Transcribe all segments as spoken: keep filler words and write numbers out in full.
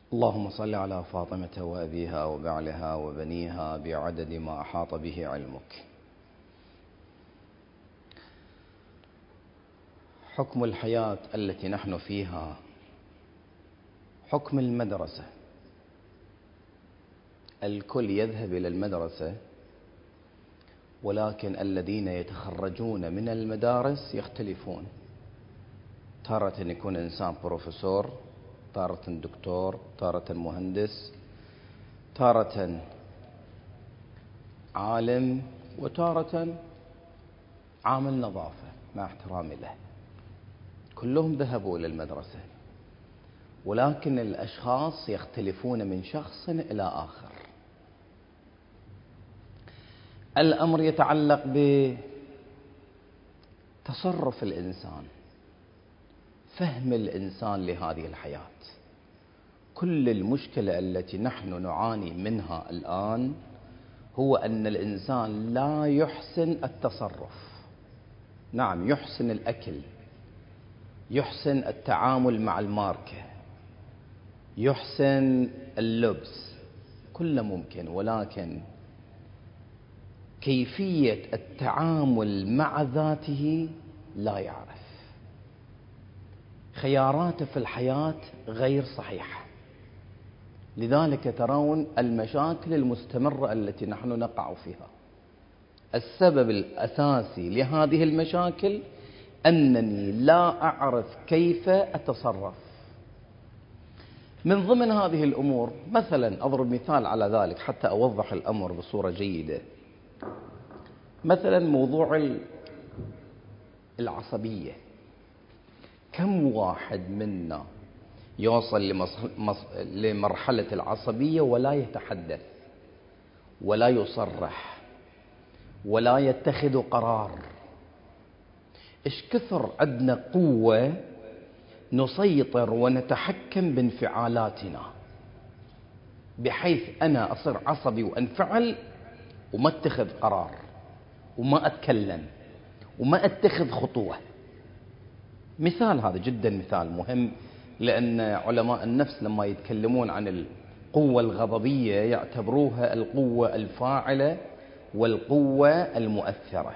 اللهم صل على فاطمة وأبيها وبعلها وبنيها بعدد ما أحاط به علمك. حكم الحياة التي نحن فيها حكم المدرسة. الكل يذهب إلى المدرسة، ولكن الذين يتخرجون من المدارس يختلفون. تارة يكون إنسان بروفيسور، تارة دكتور، تارة مهندس، تارة عالم، وتارة عامل نظافة، مع احترامي له. كلهم ذهبوا إلى المدرسة، ولكن الأشخاص يختلفون من شخص إلى آخر. الأمر يتعلق بتصرف الإنسان، فهم الإنسان لهذه الحياة. كل المشكلة التي نحن نعاني منها الآن هو أن الإنسان لا يحسن التصرف. نعم، يحسن الأكل، يحسن التعامل مع الماركة، يحسن اللبس، كله ممكن، ولكن كيفية التعامل مع ذاته لا يعرف. خياراته في الحياة غير صحيحة، لذلك ترون المشاكل المستمرة التي نحن نقع فيها. السبب الأساسي لهذه المشاكل أنني لا أعرف كيف أتصرف. من ضمن هذه الأمور مثلا أضرب مثال على ذلك حتى أوضح الأمر بصورة جيدة. مثلا موضوع العصبية. كم واحد منا يوصل لمرحلة العصبية ولا يتحدث ولا يصرح ولا يتخذ قرار؟ إيش كثر عندنا قوة نسيطر ونتحكم بانفعالاتنا، بحيث أنا أصير عصبي وأنفعل وما اتخذ قرار وما أتكلم وما أتخذ خطوة. مثال، هذا جدا مثال مهم، لأن علماء النفس لما يتكلمون عن القوة الغضبية يعتبروها القوة الفاعلة والقوة المؤثرة.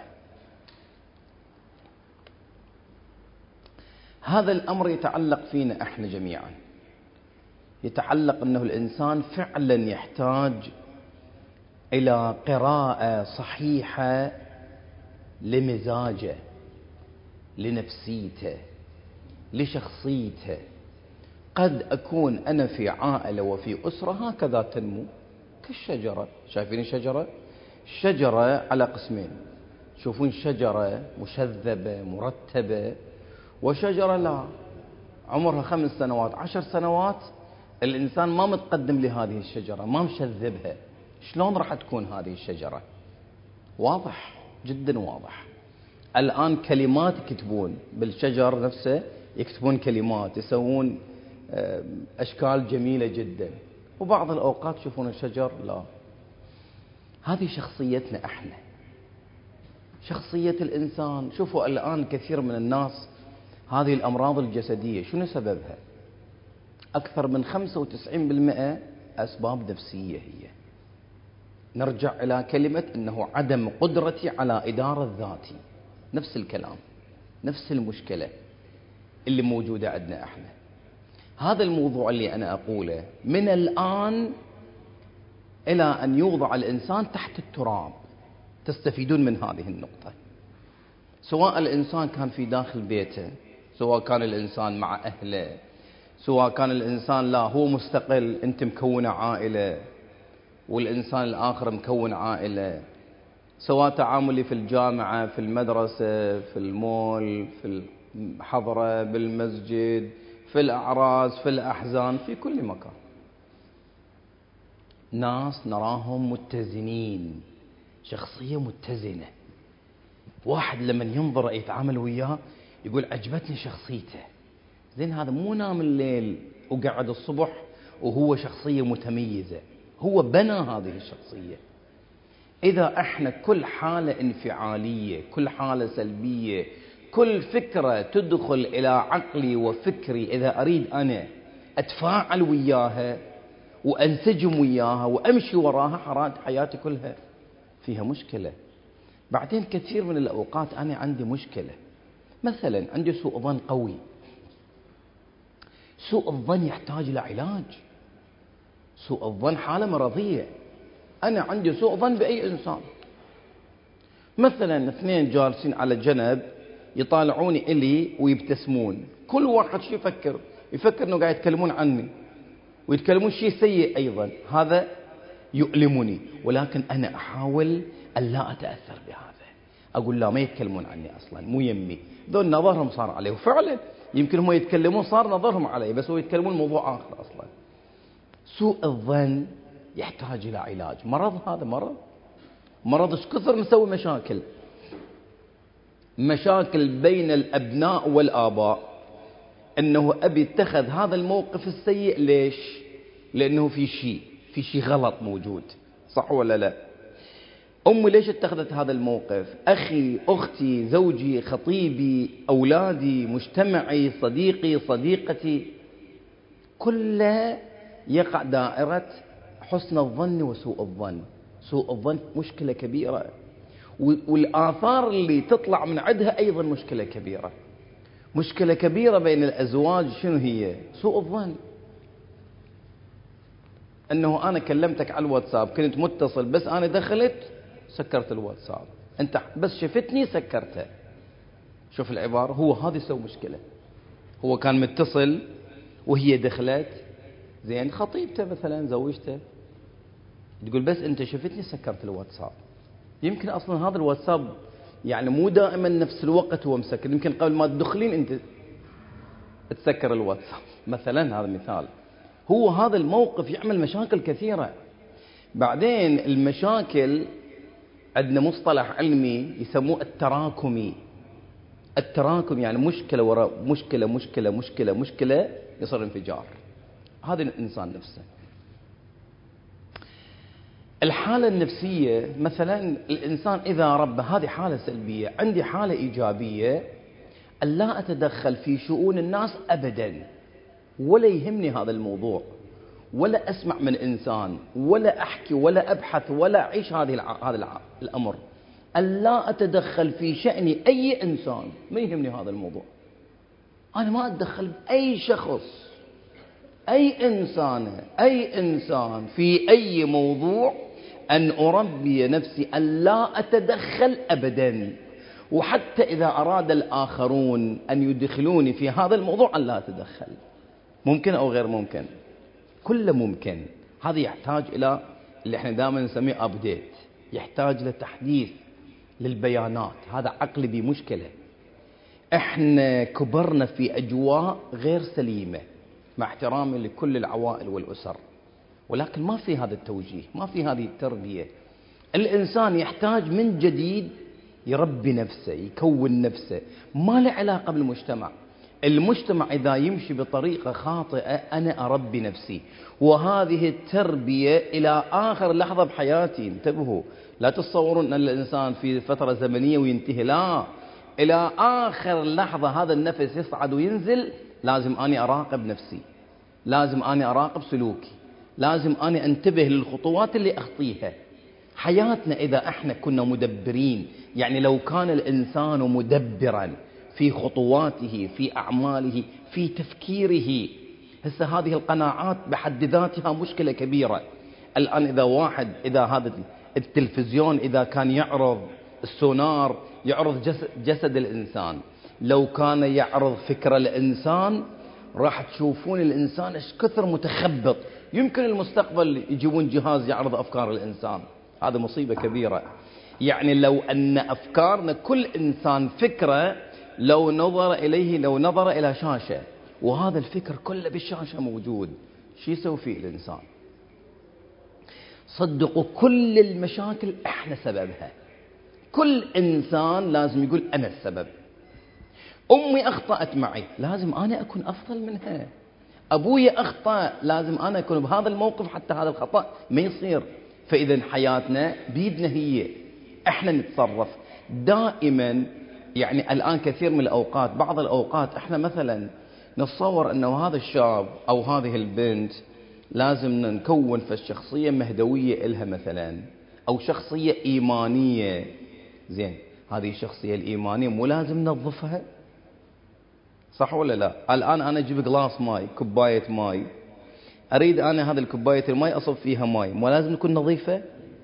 هذا الأمر يتعلق فينا احنا جميعا، يتعلق أنه الإنسان فعلا يحتاج إلى قراءة صحيحة لمزاجه، لنفسيته، لشخصيته. قد أكون أنا في عائلة وفي أسرة هكذا تنمو كالشجرة. شايفين الشجرة؟ الشجرة على قسمين، تشوفون شجرة مشذبة مرتبة، وشجرة لا، عمرها خمس سنوات عشر سنوات الإنسان ما متقدم لهذه الشجرة، ما مشذبها. شلون راح تكون هذه الشجرة؟ واضح جدا واضح. الآن كلمات يكتبون بالشجر نفسه، يكتبون كلمات، يسوون أشكال جميلة جدا، وبعض الأوقات تشوفون الشجر لا. هذه شخصيتنا احنا، شخصية الإنسان. شوفوا الآن كثير من الناس هذه الأمراض الجسدية شنو سببها؟ أكثر من خمسة وتسعين بالمئة أسباب نفسية هي. نرجع إلى كلمة أنه عدم قدرتي على إدارة ذاتي. نفس الكلام، نفس المشكلة اللي موجودة عندنا احنا. هذا الموضوع اللي أنا أقوله من الآن إلى أن يوضع الإنسان تحت التراب تستفيدون من هذه النقطة. سواء الإنسان كان في داخل بيته، سواء كان الإنسان مع أهله، سواء كان الإنسان لا هو مستقل، أنت مكون عائلة والإنسان الآخر مكون عائلة، سواء تعاملي في الجامعة، في المدرسة، في المول، في الحضرة، بالمسجد، في الأعراس، في الأحزان، في كل مكان. ناس نراهم متزنين، شخصية متزنة. واحد لما ينظر يتعامل وياه يقول عجبتني شخصيته. زين، هذا مو نام الليل وقعد الصبح وهو شخصية متميزة، هو بنى هذه الشخصية. إذا احنا كل حالة انفعالية، كل حالة سلبية، كل فكرة تدخل إلى عقلي وفكري، إذا أريد أنا أتفاعل وياها وأنسجم وياها وأمشي وراها حياتي كلها فيها مشكلة. بعدين كثير من الأوقات أنا عندي مشكلة، مثلا عندي سوء ظن قوي. سوء الظن يحتاج إلى علاج. سوء الظن حالة مرضية. أنا عندي سوء ظن بأي إنسان، مثلا اثنين جالسين على جنب يطالعوني إلي ويبتسمون، كل واحد شو يفكر؟ يفكر أنه قاعد يتكلمون عني ويتكلمون شيء سيء أيضا، هذا يؤلمني، ولكن أنا أحاول أن لا أتأثر بهذا، أقول لا ما يتكلمون عني أصلا، مو يمي، ذول نظرهم صار عليه، وفعلا يمكن هم يتكلمون صار نظرهم علي، بس هو يتكلمون موضوع آخر أصلا. سوء الظن يحتاج إلى علاج. مرض، هذا مرض، مرض ايش كثر مسوي مشاكل، مشاكل بين الأبناء والآباء، أنه أبي اتخذ هذا الموقف السيء. ليش؟ لأنه في شيء في شيء غلط موجود، صح ولا لا؟ أمي ليش اتخذت هذا الموقف؟ أخي، أختي، زوجي، خطيبي، أولادي، مجتمعي، صديقي، صديقتي، كله يقع دائرة حسن الظن وسوء الظن. سوء الظن مشكلة كبيرة، والآثار اللي تطلع من عندها أيضا مشكلة كبيرة. مشكلة كبيرة بين الأزواج شنو هي؟ سوء الظن. أنه أنا كلمتك على الواتساب، كنت متصل، بس أنا دخلت سكرت الواتساب، أنت بس شفتني سكرته. شوف العبارة، هو هذا يسوي مشكلة. هو كان متصل وهي دخلت، زين، خطيبته مثلا، زوجته، تقول بس أنت شفتني سكرت الواتساب. يمكن أصلا هذا الواتساب يعني مو دائما نفس الوقت هو مسكر، يمكن قبل ما تدخلين أنت تسكر الواتساب مثلا، هذا مثال. هو هذا الموقف يعمل مشاكل كثيرة. بعدين المشاكل عندنا مصطلح علمي يسموه التراكمي. التراكم يعني مشكلة وراء مشكلة مشكلة مشكلة مشكلة يصير انفجار. هذا الإنسان نفسه. الحالة النفسية مثلا، الإنسان إذا رب، هذه حالة سلبية. عندي حالة إيجابية، ألا أتدخل في شؤون الناس أبدا، ولا يهمني هذا الموضوع، ولا أسمع من إنسان، ولا أحكي، ولا أبحث، ولا أعيش هذه الع... هذا الع... الأمر. ألا أتدخل في شأن أي إنسان، ما يهمني هذا الموضوع. أنا ما أتدخل بأي شخص، أي إنسان، أي إنسان في أي موضوع، أن أربي نفسي أن لا أتدخل أبدا. وحتى إذا أراد الآخرون أن يدخلوني في هذا الموضوع، أن لا أتدخل. ممكن أو غير ممكن؟ كله ممكن. هذا يحتاج إلى اللي احنا دائما نسميه أبديت، يحتاج لتحديث للبيانات. هذا عقلي بمشكلة. احنا كبرنا في أجواء غير سليمة، مع احترامي لكل العوائل والأسر، ولكن ما في هذا التوجيه، ما في هذه التربية. الإنسان يحتاج من جديد يربي نفسه، يكون نفسه، ما له علاقة بالمجتمع. المجتمع إذا يمشي بطريقة خاطئة، أنا أربي نفسي. وهذه التربية إلى آخر لحظة بحياتي. انتبهوا، لا تتصورون أن الإنسان في فترة زمنية وينتهي، لا، إلى آخر لحظة هذا النفس يصعد وينزل. لازم أني أراقب نفسي، لازم أني أراقب سلوكي، لازم أني أنتبه للخطوات اللي أخطيها. حياتنا إذا احنا كنا مدبرين، يعني لو كان الإنسان مدبرا في خطواته، في أعماله، في تفكيره. هسه هذه القناعات بحد ذاتها مشكلة كبيرة. الآن إذا واحد، إذا هذا التلفزيون إذا كان يعرض السونار، يعرض جسد, جسد الإنسان، لو كان يعرض فكر الإنسان، راح تشوفون الإنسان ايش كثر متخبط. يمكن المستقبل يجيبون جهاز يعرض أفكار الإنسان. هذا مصيبة كبيرة. يعني لو أن أفكارنا، كل إنسان فكرة، لو نظر إليه، لو نظر إلى شاشة وهذا الفكر كله بالشاشة موجود، شو يسوي فيه الإنسان؟ صدقوا كل المشاكل احنا سببها. كل إنسان لازم يقول أنا السبب. أمي أخطأت معي، لازم أنا أكون أفضل منها. أبوي أخطأ، لازم أنا أكون بهذا الموقف حتى هذا الخطأ ما يصير. فإذا حياتنا بيدنا، هي احنا نتصرف دائما. يعني الآن كثير من الأوقات، بعض الأوقات احنا مثلا نتصور أنه هذا الشاب أو هذه البنت لازم نكون في الشخصية مهدوية إلها مثلا، أو شخصية إيمانية. زين، هذه الشخصية الإيمانية مو لازم ننظفها، صح ولا لا؟ الآن أنا أجيب غلاس ماي، كوباية ماي، أريد أنا هذه الكوباية الماي أصب فيها ماي، مو لازم تكون نظيفة؟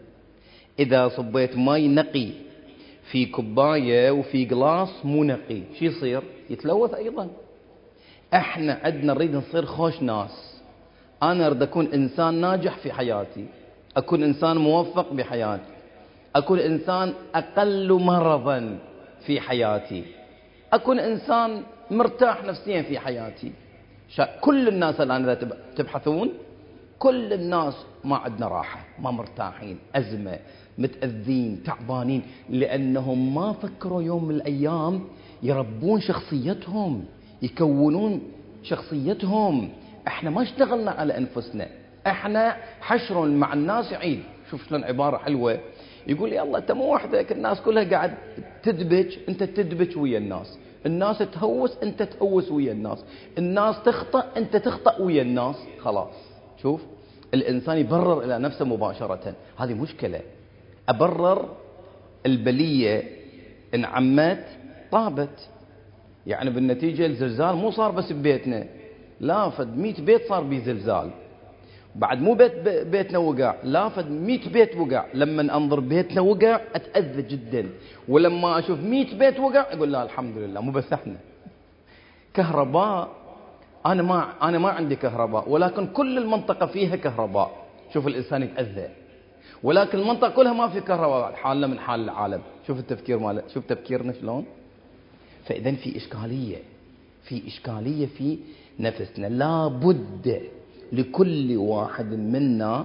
إذا صبيت ماي نقي في كوباية وفي غلاس مو نقي، شو يصير؟ يتلوث أيضا. احنا عندنا نريد نصير خوش ناس. أنا أريد أكون إنسان ناجح في حياتي، أكون إنسان موفق بحياتي، أكون إنسان أقل مرضا في حياتي، أكون إنسان مرتاح نفسيا في حياتي. كل الناس الآن إذا تبحثون، كل الناس ما عندنا راحة، ما مرتاحين، أزمة، متأذين، تعبانين، لأنهم ما فكروا يوم من الأيام يربون شخصيتهم، يكونون شخصيتهم. احنا ما اشتغلنا على أنفسنا، احنا حشر مع الناس يعيد. شوف شلون عبارة حلوة، يقول يلا انت مو وحدك، الناس كلها قاعد تدبج، انت تدبج ويا الناس، الناس تهوس انت تهوس ويا الناس، الناس تخطأ انت تخطأ ويا الناس. خلاص، شوف الإنسان يبرر إلى نفسه مباشرة. هذه مشكلة. أبرر البلية إن عمت طابت، يعني بالنتيجة الزلزال مو صار بس ببيتنا، لا، فد مئة بيت صار بيه زلزال، بعد مو بيت بيتنا وقع، لا، فد مئة بيت وقع. لما أنظر بيتنا وقع أتأذى جدا، ولما أشوف مئة بيت وقع أقول لا الحمد لله مو بس احنا. كهرباء، أنا ما أنا ما عندي كهرباء، ولكن كل المنطقة فيها كهرباء، شوف الإنسان يتأذى، ولكن المنطقة كلها ما في كهرباء، حالنا من حال العالم. شوف التفكير ماله، شوف تفكيرنا شلون. فإذا في إشكالية، في إشكالية في نفسنا. لا بد لكل واحد منا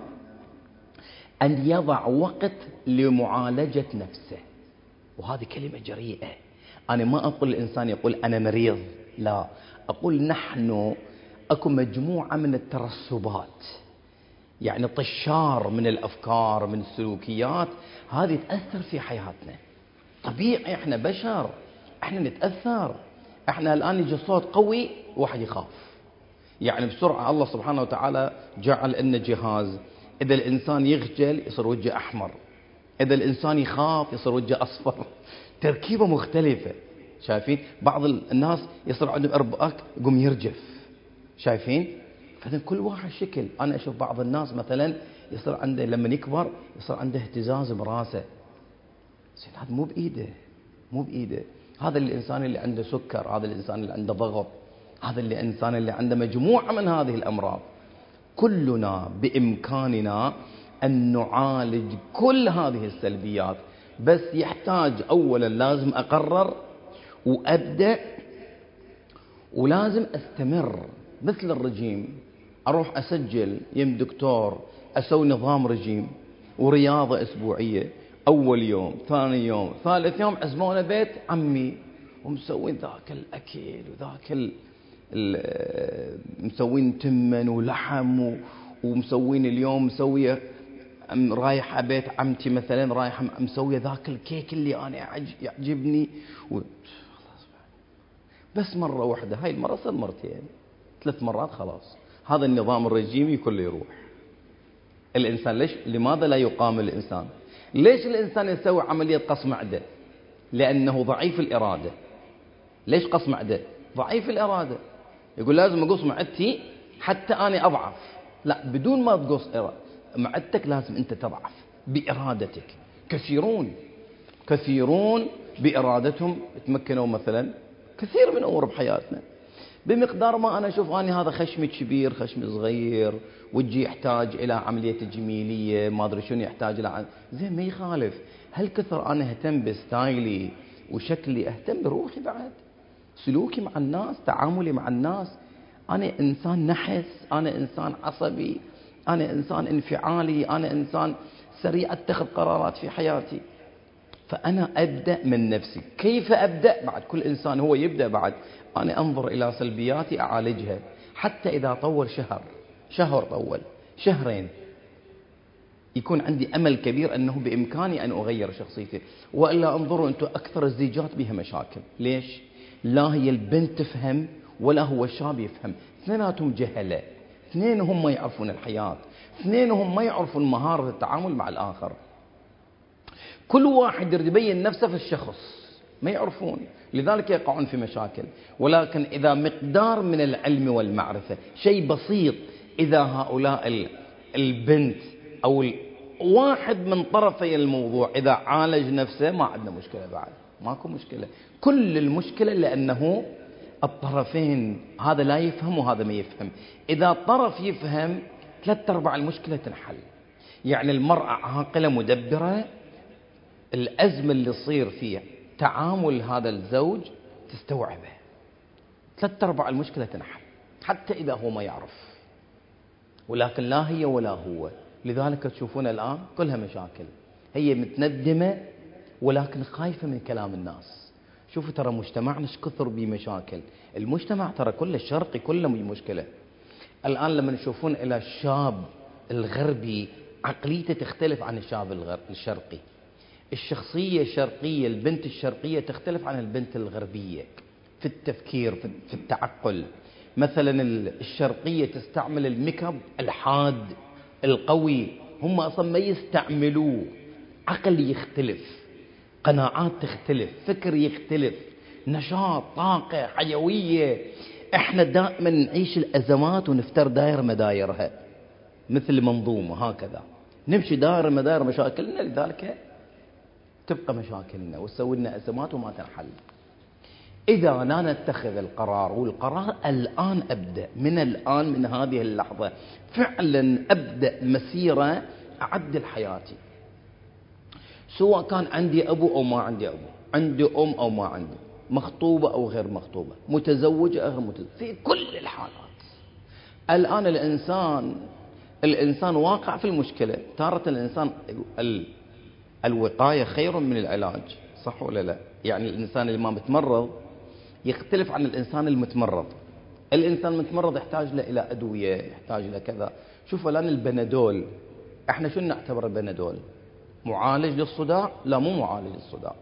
أن يضع وقت لمعالجة نفسه. وهذه كلمة جريئة. أنا ما أقول الإنسان يقول أنا مريض، لا، أقول نحن أكو مجموعة من الترسبات، يعني طشار من الأفكار، من السلوكيات، هذه تأثر في حياتنا. طبيعي، إحنا بشر، إحنا نتأثر. إحنا الآن يجي صوت قوي واحد يخاف، يعني بسرعة الله سبحانه وتعالى جعل لنا جهاز، إذا الإنسان يخجل يصير وجهه أحمر، إذا الإنسان يخاف يصير وجهه أصفر. تركيبة مختلفة. شايفين بعض الناس يصير عندهم إرباك يقوم يرجف، شايفين؟ فإذا كل واحد شكل. أنا أشوف بعض الناس مثلا يصير عنده لما يكبر يصير عنده اهتزاز براسه، هذا مو بإيده، مو بإيده. هذا الإنسان اللي عنده سكر، هذا الإنسان اللي عنده ضغط، هذا الإنسان اللي عنده مجموعة من هذه الأمراض. كلنا بإمكاننا أن نعالج كل هذه السلبيات، بس يحتاج أولا لازم أقرر وأبدأ، ولازم أستمر. مثل الرجيم، أروح أسجل يم دكتور، أسوي نظام رجيم ورياضة أسبوعية. أول يوم، ثاني يوم، ثالث يوم عزمونا بيت عمي ومسوين ذاك الأكل وذاك ال... مسوين تمن ولحم، ومسوين اليوم مسوية رايحة بيت عمتي مثلا، رايحة مسوية ذاك الكيك اللي أنا يعجبني و... بس مرة واحدة، هاي المرة صار مرتين ثلاث مرات، خلاص هذا النظام الرجيمي كله يروح. الإنسان ليش؟ لماذا لا يقام الإنسان؟ ليش الإنسان يسوي عملية قص معدة؟ لأنه ضعيف الإرادة. ليش قص معدة؟ ضعيف الإرادة. يقول لازم أقص معدتي حتى أنا أضعف. لا، بدون ما تقص معدتك لازم أنت تضعف بإرادتك. كثيرون كثيرون بإرادتهم يتمكنوا مثلا كثير من أمور بحياتنا، بمقدار ما أنا أشوف أني هذا خشمي كبير، خشمي صغير، وجهي يحتاج إلى عملية تجميلية، ما أدري شنو يحتاج إلى عن... زين، ما يخالف. هل كثر أنا أهتم بستايلي وشكلي؟ أهتم بروحي بعد، سلوكي مع الناس، تعاملي مع الناس. أنا إنسان نحس، أنا إنسان عصبي، أنا إنسان انفعالي، أنا إنسان سريع أتخذ قرارات في حياتي. فأنا أبدأ من نفسي. كيف أبدأ؟ بعد كل إنسان هو يبدأ. بعد أنا أنظر إلى سلبياتي أعالجها، حتى إذا طول شهر، شهر طول شهرين، يكون عندي أمل كبير أنه بإمكاني أن أغير شخصيتي. وإلا انظروا أنتم أكثر الزيجات بها مشاكل. ليش؟ لا هي البنت تفهم ولا هو شاب يفهم. اثنيناتهم جهلة، اثنينهم ما يعرفون الحياة، اثنينهم ما يعرفون مهارة التعامل مع الآخر. كل واحد يريد يبين نفسه في الشخص، ما يعرفون، لذلك يقعون في مشاكل. ولكن إذا مقدار من العلم والمعرفة شيء بسيط، إذا هؤلاء البنت أو واحد من طرفي الموضوع إذا عالج نفسه ما عندنا مشكلة، بعد ماكو مشكلة. كل المشكلة لأنه الطرفين، هذا لا يفهم وهذا ما يفهم. إذا طرف يفهم ثلاث أرباع المشكلة تنحل. يعني المرأة عاقلة مدبرة، الأزمة اللي تصير فيها تعامل هذا الزوج تستوعبه، ثلاث أرباع المشكلة تنحل حتى إذا هو ما يعرف. ولكن لا هي ولا هو، لذلك تشوفون الآن كلها مشاكل. هي متندمة ولكن خايفة من كلام الناس. شوفوا ترى مجتمعنا ايش كثر بيه مشاكل. المجتمع ترى كله الشرقي كله مشكلة. الآن لما نشوفون إلى الشاب الغربي عقليته تختلف عن الشاب الشرقي. الشخصية الشرقية، البنت الشرقية تختلف عن البنت الغربية في التفكير، في التعقل. مثلا الشرقية تستعمل الميك اب الحاد القوي، هم أصلا ما يستعملوه. عقل يختلف، قناعات تختلف، فكر يختلف، نشاط، طاقة، حيوية. احنا دائما نعيش الأزمات ونفتر دائر مدايرها مثل منظومة هكذا، نمشي دائر مداير مشاكلنا، لذلك تبقى مشاكلنا وتسوي لنا أزمات وما تنحل. إذا لا نتخذ القرار، والقرار الآن أبدأ من الآن، من هذه اللحظة فعلا أبدأ مسيرة أعدل حياتي، سواء كان عندي أبو أو ما عندي أبو، عندي أم أو ما عندي، مخطوبة أو غير مخطوبة، متزوجة أو غير متزوجة، في كل الحالات. الآن الإنسان الإنسان واقع في المشكلة. تارة الإنسان ال... الوقاية خير من العلاج، صح ولا لا؟ يعني الإنسان اللي ما متمرض يختلف عن الإنسان المتمرض. الإنسان المتمرض يحتاج له إلى أدوية، يحتاج له كذا. شوفوا الآن البنادول، احنا شو نعتبر البنادول؟ معالج للصداع؟ لا، مو معالج للصداع.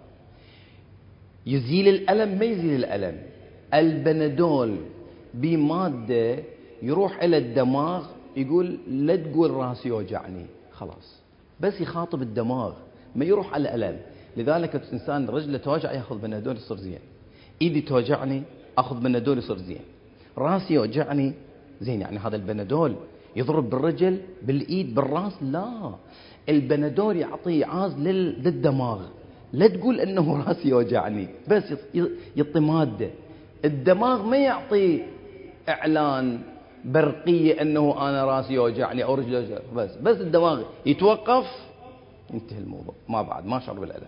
يزيل الألم؟ ما يزيل الألم. البنادول بمادة يروح إلى الدماغ، يقول لا تقول راسي يوجعني، خلاص، بس يخاطب الدماغ، ما يروح على الألم. لذلك الإنسان رجله توجع يأخذ بنادول يصير زين، إيدي توجعني أخذ بنادول يصير زين، راسي يوجعني زين. يعني هذا البنادول يضرب بالرجل، بالإيد، بالراس؟ لا، البنادول يعطي عاز للدماغ. لا تقول أنه راسي يوجعني، بس يعطي مادة. الدماغ ما يعطي إعلان برقية أنه أنا راسي يوجعني أو رجلي يوجعني، بس بس الدماغ يتوقف ينتهي الموضوع، ما بعد ما شعر بالألم.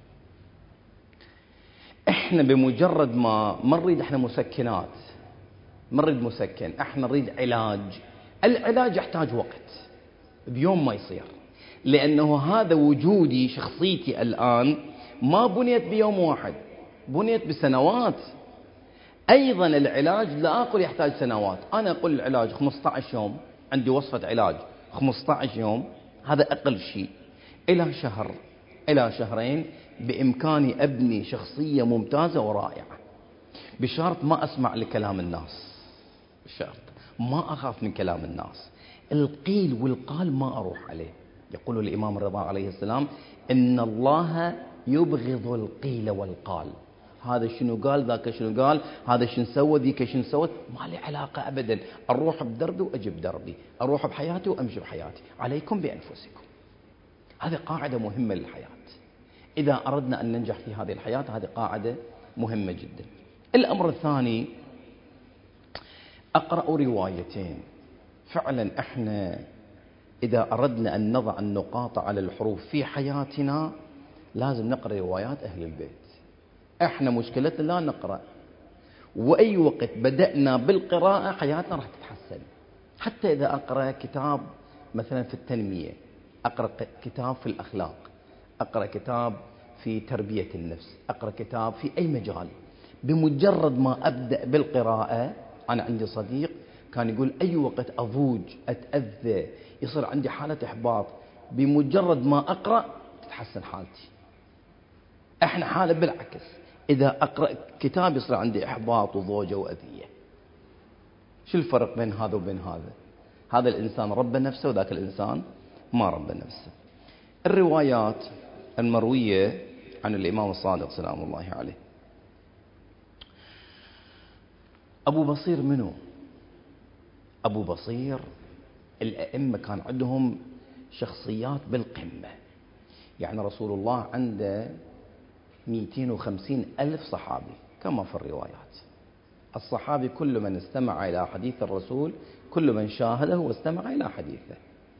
احنا بمجرد ما ما نريد احنا مسكنات، ما نريد مسكن، احنا نريد علاج. العلاج يحتاج وقت، بيوم ما يصير، لأنه هذا وجودي، شخصيتي الآن ما بنيت بيوم واحد، بنيت بسنوات. أيضا العلاج لا أقول يحتاج سنوات، أنا أقول العلاج خمسة عشر يوم، عندي وصفة علاج خمسة عشر يوم، هذا أقل شيء، إلى شهر، إلى شهرين بإمكاني أبني شخصية ممتازة ورائعة، بشرط ما أسمع لكلام الناس، بشرط ما أخاف من كلام الناس. القيل والقال ما أروح عليه. يقول الإمام الرضا عليه السلام: إن الله يبغض القيل والقال. هذا شنو قال، ذاك شنو قال، هذا شنو سوى، ذيك شنو سوت، ما لي علاقة أبدا. أروح بدربي وأجيب دربي، أروح بحياتي وأمشي بحياتي، عليكم بأنفسكم. هذه قاعدة مهمة للحياة. إذا أردنا أن ننجح في هذه الحياة، هذه قاعدة مهمة جدا. الأمر الثاني، أقرأ روايتين. فعلا احنا إذا أردنا أن نضع النقاط على الحروف في حياتنا لازم نقرأ روايات أهل البيت. احنا مشكلتنا لا نقرأ، وأي وقت بدأنا بالقراءة حياتنا راح تتحسن. حتى إذا أقرأ كتاب مثلا في التنمية، أقرأ كتاب في الأخلاق، أقرأ كتاب في تربية النفس، أقرأ كتاب في أي مجال، بمجرد ما أبدأ بالقراءة، أنا عندي صديق كان يقول أي وقت أضوج، أتأذى، يصير عندي حالة إحباط، بمجرد ما أقرأ تتحسن حالتي. احنا حالة بالعكس، إذا أقرأ كتاب يصير عندي إحباط وضوجة وأذية. شو الفرق بين هذا وبين هذا؟ هذا الإنسان ربى نفسه وذاك الإنسان ما ربى نفسه. الروايات المروية عن الإمام الصادق سلام الله عليه. أبو بصير منو؟ أبو بصير الأئمة كان عندهم شخصيات بالقمة. يعني رسول الله عنده مئتين وخمسين ألف صحابي كما في الروايات. الصحابي كل من استمع إلى حديث الرسول، كل من شاهده واستمع إلى حديثه.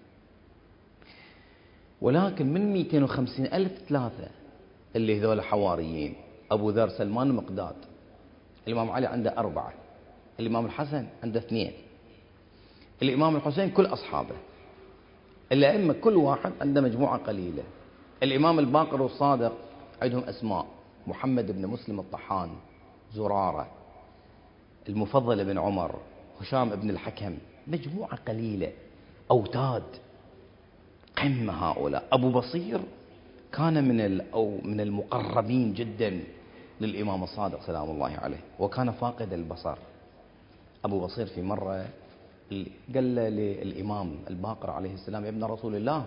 ولكن من مئتين وخمسين ألف ثلاثة اللي هذول حواريين: أبو ذر، سلمان، مقداد. الإمام علي عنده أربعة، الإمام الحسن عنده اثنين، الإمام الحسين كل أصحابه. الأئمة كل واحد عنده مجموعة قليلة. الإمام الباقر والصادق عندهم أسماء: محمد بن مسلم الطحان، زرارة، المفضل بن عمر، هشام بن الحكم، مجموعة قليلة، أوتاد، قمة هؤلاء. أبو بصير كان من أو من المقربين جدا للإمام الصادق سلام الله عليه، وكان فاقد البصر. أبو بصير في مرة قال للإمام الباقر عليه السلام: يا ابن رسول الله،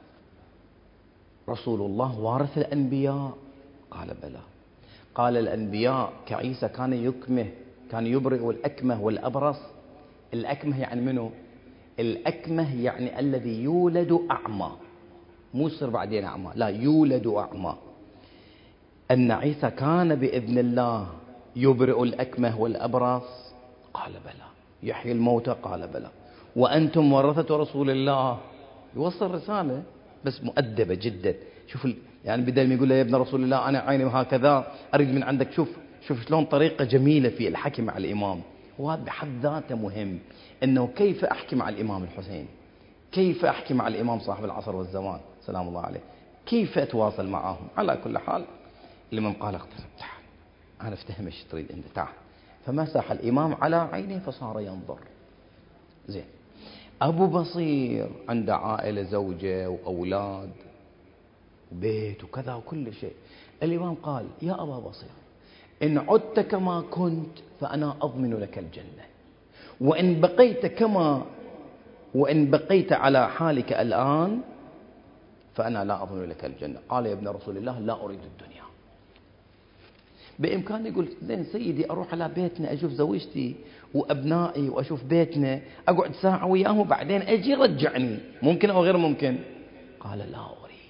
رسول الله وارث الأنبياء؟ قال بلى. قال: الأنبياء كعيسى كان يكمه، كان يبرئ الأكمه والأبرص. الأكمه يعني منه؟ الأكمه يعني الذي يولد أعمى، مو يصير بعدين أعمى، لا، يولد أعمى. أن عيسى كان بإذن الله يبرئ الأكمه والأبرص؟ قال بلى. يحيي الموتى؟ قال بلى. وأنتم ورثة رسول الله. يوصل رسالة بس مؤدبة جدا. شوف ال... يعني بدل ما يقول له: يا ابن رسول الله أنا عيني وهكذا أريد من عندك، شوف شوف شلون طريقة جميلة في الحكي مع الإمام. وهذا بحد ذاته مهم، أنه كيف أحكي مع الإمام الحسين، كيف أحكي مع الإمام صاحب العصر والزمان سلام الله عليه، كيف أتواصل معهم. على كل حال الإمام قال: اقترب، تعال، أنا أفتهم ايش تريد أنت، تعال. فمسح الإمام على عينه فصار ينظر. زين. أبو بصير عنده عائلة، زوجة وأولاد وبيت وكذا وكل شيء. الإمام قال: يا أبا بصير، إن عدت كما كنت فأنا أضمن لك الجنة، وإن بقيت كما وإن بقيت على حالك الآن فأنا لا أضمن لك الجنة. قال: يا ابن رسول الله، لا أريد الدنيا. بإمكاني يقول: زين سيدي، أروح على بيتنا أشوف زوجتي وأبنائي وأشوف بيتنا، أقعد ساعة وياهم وبعدين أجي رجعني، ممكن أو غير ممكن؟ قال: لا أريد.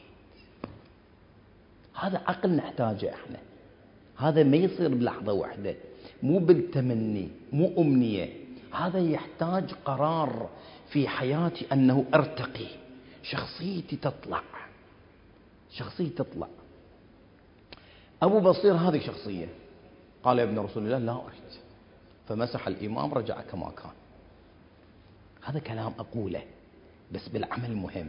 هذا عقل نحتاجه إحنا. هذا ما يصير بلحظة واحدة، مو بالتمني، مو أمنية. هذا يحتاج قرار في حياتي أنه أرتقي، شخصيتي تطلع، شخصيتي تطلع. أبو بصير هذه شخصية. قال: يا ابن رسول الله، لا أريد. فمسح الإمام، رجع كما كان. هذا كلام أقوله بس بالعمل مهم.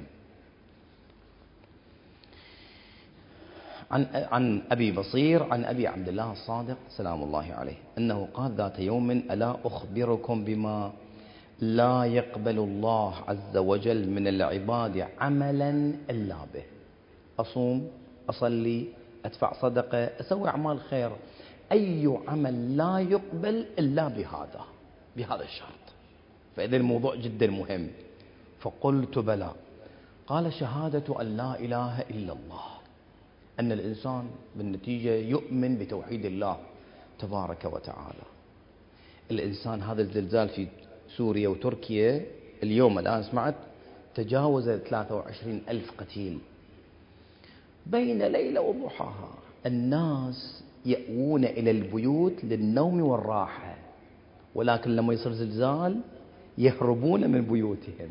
عن عن أبي بصير عن أبي عبد الله الصادق سلام الله عليه أنه قال ذات يوم: ألا أخبركم بما لا يقبل الله عز وجل من العباد عملا إلا به. أصوم، أصلي، أدفع صدقة، أسوي أعمال خير، أي عمل لا يقبل إلا بهذا بهذا الشرط. فإذا الموضوع جدا مهم. فقلت: بلى. قال: شهادة أن لا إله إلا الله، أن الإنسان بالنتيجة يؤمن بتوحيد الله تبارك وتعالى. الإنسان، هذا الزلزال في سوريا وتركيا اليوم الآن سمعت تجاوز ثلاثة وعشرين ألف قتيل بين ليلة وضحاها. الناس يأوون إلى البيوت للنوم والراحة، ولكن لما يصير زلزال يهربون من بيوتهم.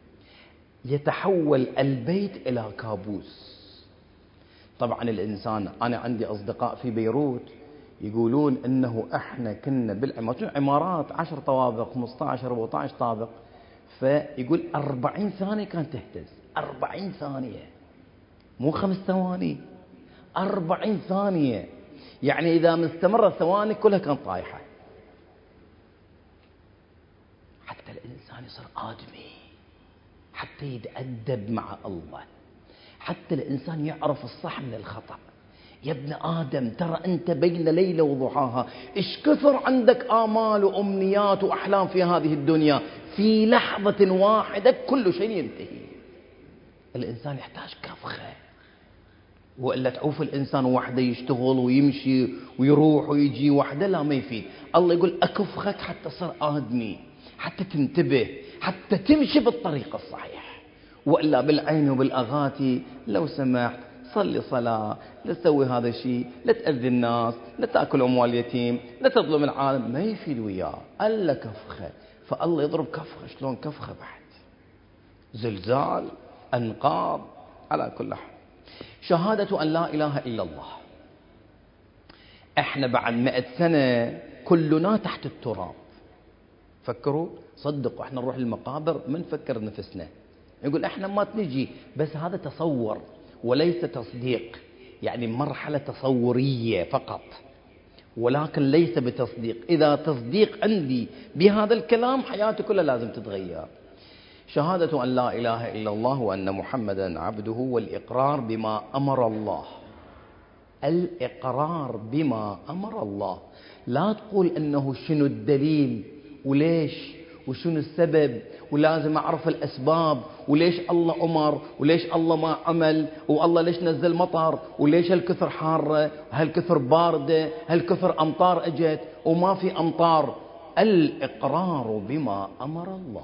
يتحول البيت إلى كابوس. طبعا الإنسان، أنا عندي أصدقاء في بيروت يقولون إنه إحنا كنا بالعمارات عشر طوابق، خمسة عشر، أربعة عشر طابق، فيقول أربعين ثانية كانت تهتز. أربعين ثانية، مو خمس ثواني، أربعين ثانية. يعني إذا مستمر ثواني كلها كانت طايحة. حتى الإنسان يصير آدمي، حتى يتأدب مع الله، حتى الإنسان يعرف الصح من الخطأ. يا ابن آدم ترى أنت بين ليلة وضحاها، إيش كثر عندك آمال وأمنيات وأحلام في هذه الدنيا، في لحظة واحدة كل شيء ينتهي. الإنسان يحتاج كفخة، وإلا تعوف الإنسان وحده يشتغل ويمشي ويروح ويجي وحده، لا ما يفيد. الله يقول أكفخك حتى تصير آدمي، حتى تنتبه، حتى تمشي بالطريق الصحيح. وإلا بالعين وبالأغاتي لو سمحت صلي صلاة، لا تسوي هذا الشيء، لا تأذي الناس، لا تأكل أموال اليتيم، لا تظلم العالم، ما يفيد وياه. ألا كفخة، فالله يضرب كفخة. شلون كفخة بعد؟ زلزال، أنقاض، على كل حال. شهادة أن لا إله إلا الله. احنا بعد مئة سنة كلنا تحت التراب. فكروا، صدقوا، احنا نروح للمقابر ما نفكر نفسنا. يقول احنا ما تنجي، بس هذا تصور وليس تصديق، يعني مرحلة تصورية فقط، ولكن ليس بتصديق. إذا تصديق عندي بهذا الكلام حياتي كلها لازم تتغير. شهادة أن لا إله إلا الله وأن محمدا عبده، والإقرار بما أمر الله. الإقرار بما أمر الله، لا تقول أنه شنو الدليل وليش وشنو السبب ولازم أعرف الأسباب، وليش الله أمر وليش الله ما عمل، والله ليش نزل مطر، وليش هالكثر حارة، هالكثر باردة، هالكثر أمطار أجت وما في أمطار. الإقرار بما أمر الله،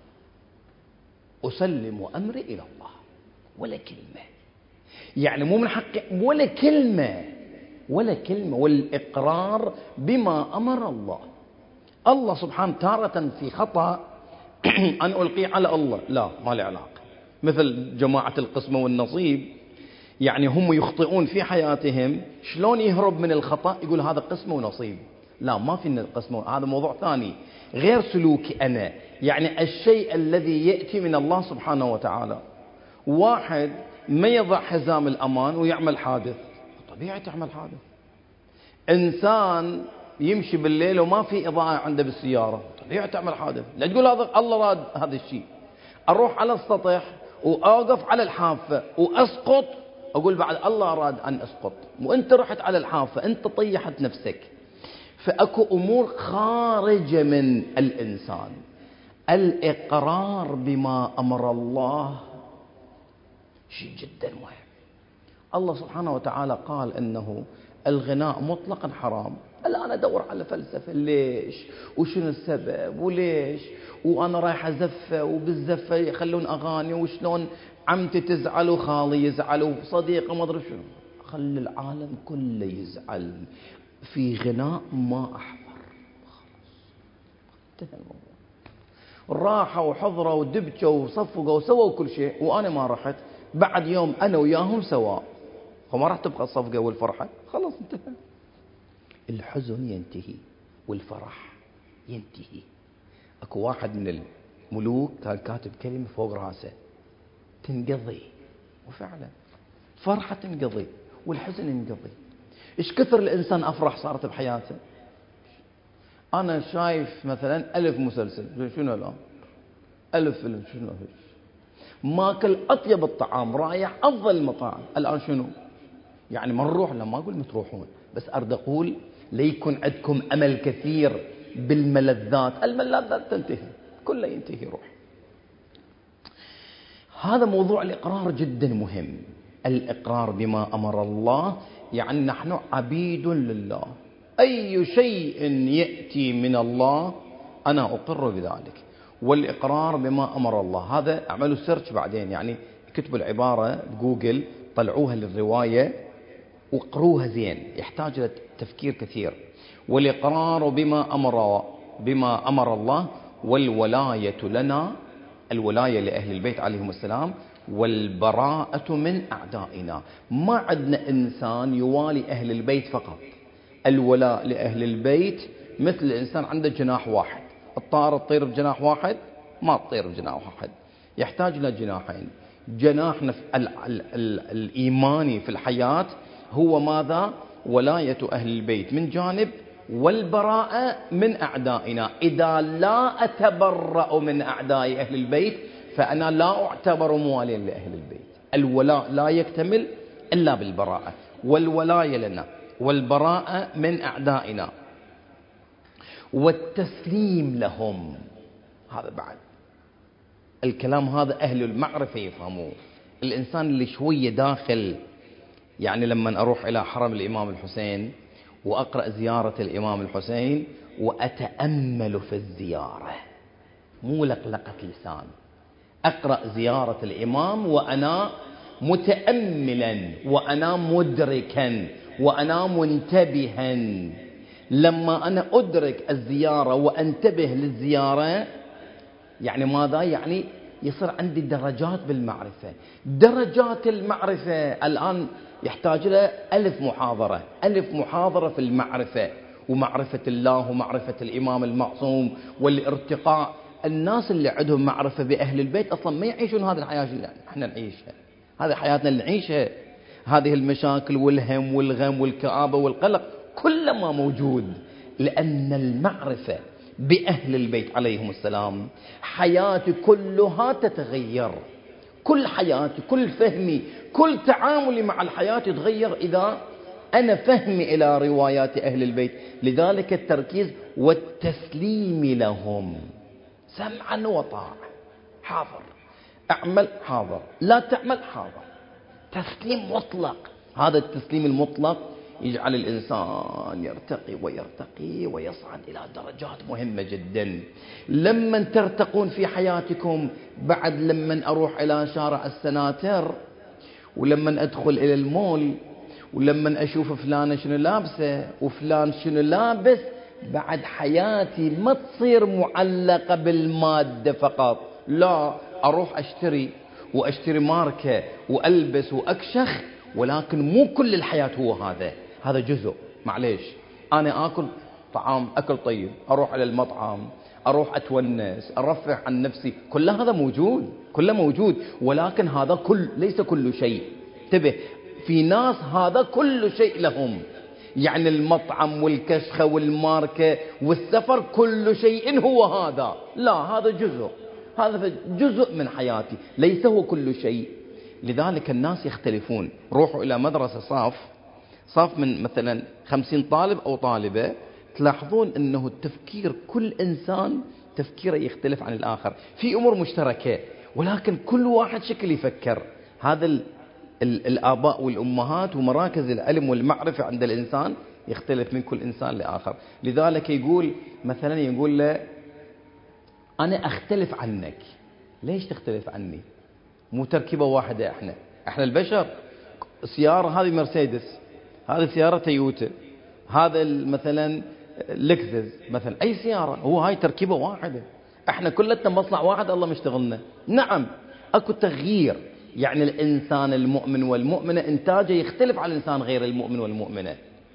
أسلم أمري إلى الله، ولا كلمة، يعني مو من حقي ولا كلمة ولا كلمة. والإقرار بما أمر الله. الله سبحانه تارة في خطأ أن ألقي على الله، لا، ما له علاقة. مثل جماعة القسمة والنصيب، يعني هم يخطئون في حياتهم، شلون يهرب من الخطأ؟ يقول هذا قسمة ونصيب. لا، ما في قسمة، هذا موضوع ثاني غير سلوكي أنا. يعني الشيء الذي يأتي من الله سبحانه وتعالى. واحد ما يضع حزام الأمان ويعمل حادث، طبيعي تعمل حادث. إنسان يمشي بالليل وما في إضاءة عنده بالسيارة، طبيعي تعمل حادث. لا تقول هذا الله راد هذا الشيء. أروح على السطح وأوقف على الحافة وأسقط، أقول بعد الله راد أن أسقط، وأنت رحت على الحافة، أنت طيحت نفسك. فأكو أمور خارجة من الإنسان. الإقرار بما أمر الله شيء جدا مهم. الله سبحانه وتعالى قال إنه الغناء مطلقا حرام. الآن أدور على فلسفة، ليش وشنو السبب وليش، وأنا رايح أزفة وبالزفة يخلون أغاني، وشلون عمتي تزعل وخالي يزعل وصديقه ما أدري شنو. خلي العالم كله يزعل، في غناء ما أحضر، خلاص انتهى الموضوع. راحوا وحضروا ودبكوا وصفقوا وسووا كل شيء، وأنا ما رحت. بعد يوم أنا وياهم سواء، وما راح تبقى الصفقة والفرحة، خلاص انتهى. الحزن ينتهي والفرح ينتهي. اكو واحد من الملوك كان كاتب كلمة فوق راسه، تنقضي، وفعلا فرحة تنقضي والحزن ينقضي. ايش كثر الانسان افرح صارت بحياته. انا شايف مثلا الف مسلسل، شنو الان الف فيلم، شنو ماكل اطيب الطعام، رايح افضل المطاعم، الان شنو يعني ما نروح؟ لا، ما اقول ما تروحون، بس ارد اقول ليكن عندكم امل كثير بالملذات. الملذات تنتهي، كله ينتهي، روح. هذا موضوع الإقرار جدا مهم. الإقرار بما أمر الله، يعني نحن عبيد لله. أي شيء يأتي من الله أنا أقر بذلك. والإقرار بما أمر الله، هذا اعملوا سيرش بعدين، يعني كتبوا العبارة بجوجل، طلعوها للرواية وقروها زين، يحتاج إلى تفكير كثير. والإقرار بما أمر بما أمر الله، والولاية لنا، الولاية لأهل البيت عليهم السلام، والبراءة من أعدائنا. ما عندنا إنسان يوالي أهل البيت فقط. الولاء لأهل البيت مثل الإنسان عنده جناح واحد. الطائرة تطير بجناح واحد؟ ما تطير بجناح واحد، يحتاج إلى جناحين. جناحنا ال ال ال الإيماني في الحياة هو ماذا؟ ولاية أهل البيت من جانب، والبراءة من أعدائنا. إذا لا أتبرأ من أعداء أهل البيت فأنا لا أعتبر مواليا لأهل البيت. الولاء لا يكتمل إلا بالبراءة. والولاية لنا والبراءة من أعدائنا والتسليم لهم. هذا بعد الكلام هذا أهل المعرفة يفهموه. الإنسان اللي شوية داخل، يعني لما أروح إلى حرم الإمام الحسين وأقرأ زيارة الإمام الحسين وأتأمل في الزيارة، مو لقلقة لسان، أقرأ زيارة الإمام وأنا متأملا وأنا مدركا وأنا منتبها. لما أنا أدرك الزيارة وأنتبه للزيارة، يعني ماذا؟ يعني يصير عندي درجات بالمعرفة. درجات المعرفة الآن يحتاج لها ألف محاضرة، ألف محاضرة في المعرفة، ومعرفة الله ومعرفة الإمام المعصوم والارتقاء. الناس اللي عندهم معرفة بأهل البيت أصلا ما يعيشون هذه الحياة اللي احنا نعيشها. هذه حياتنا اللي نعيشها، هذه المشاكل والهم والغم والكآبة والقلق كل ما موجود، لأن المعرفة بأهل البيت عليهم السلام حياتي كلها تتغير. كل حياتي، كل فهمي، كل تعاملي مع الحياة يتغير إذا أنا فهمي إلى روايات أهل البيت. لذلك التركيز والتسليم لهم، سمعا وطاعة، حاضر، أعمل حاضر، لا تعمل حاضر، تسليم مطلق. هذا التسليم المطلق يجعل الإنسان يرتقي ويرتقي ويصعد إلى درجات مهمة جدا. لما ترتقون في حياتكم بعد، لما أروح إلى شارع السناتر، ولما أدخل إلى المول، ولما أشوف فلانة شنو لابسة وفلان شنو لابس، بعد حياتي ما تصير معلقة بالمادة فقط، لا، أروح أشتري وأشتري ماركة وألبس وأكشخ، ولكن مو كل الحياة هو هذا. هذا جزء، معليش. أنا آكل طعام أكل طيب، أروح على المطعم، أروح أتونس، أرفع عن نفسي، كل هذا موجود، كله موجود، ولكن هذا كل ليس كل شيء. انتبه، في ناس هذا كل شيء لهم، يعني المطعم والكشخة والماركة والسفر كل شيء هو هذا. لا، هذا جزء، هذا جزء من حياتي، ليس هو كل شيء. لذلك الناس يختلفون. روحوا إلى مدرسة صاف صاف من مثلا خمسين طالب أو طالبة، تلاحظون أنه التفكير كل إنسان تفكيره يختلف عن الآخر في أمور مشتركة، ولكن كل واحد شكل يفكر. هذا ال ال الآباء والأمهات ومراكز العلم والمعرفة عند الإنسان يختلف من كل إنسان لآخر. لذلك يقول مثلا، يقول له أنا أختلف عنك. ليش تختلف عني؟ مو تركيبة واحدة. احنا احنا البشر. سيارة هذه مرسيدس، هذه سيارة تويوتا، هذا مثلا لكزس، مثلا أي سيارة، هو هاي تركيبة واحدة. احنا كلنا مصنع واحد الله مشتغلنا. نعم، اكو تغيير، يعني الإنسان المؤمن والمؤمنة إنتاجه يختلف عن الإنسان غير المؤمن والمؤمنة.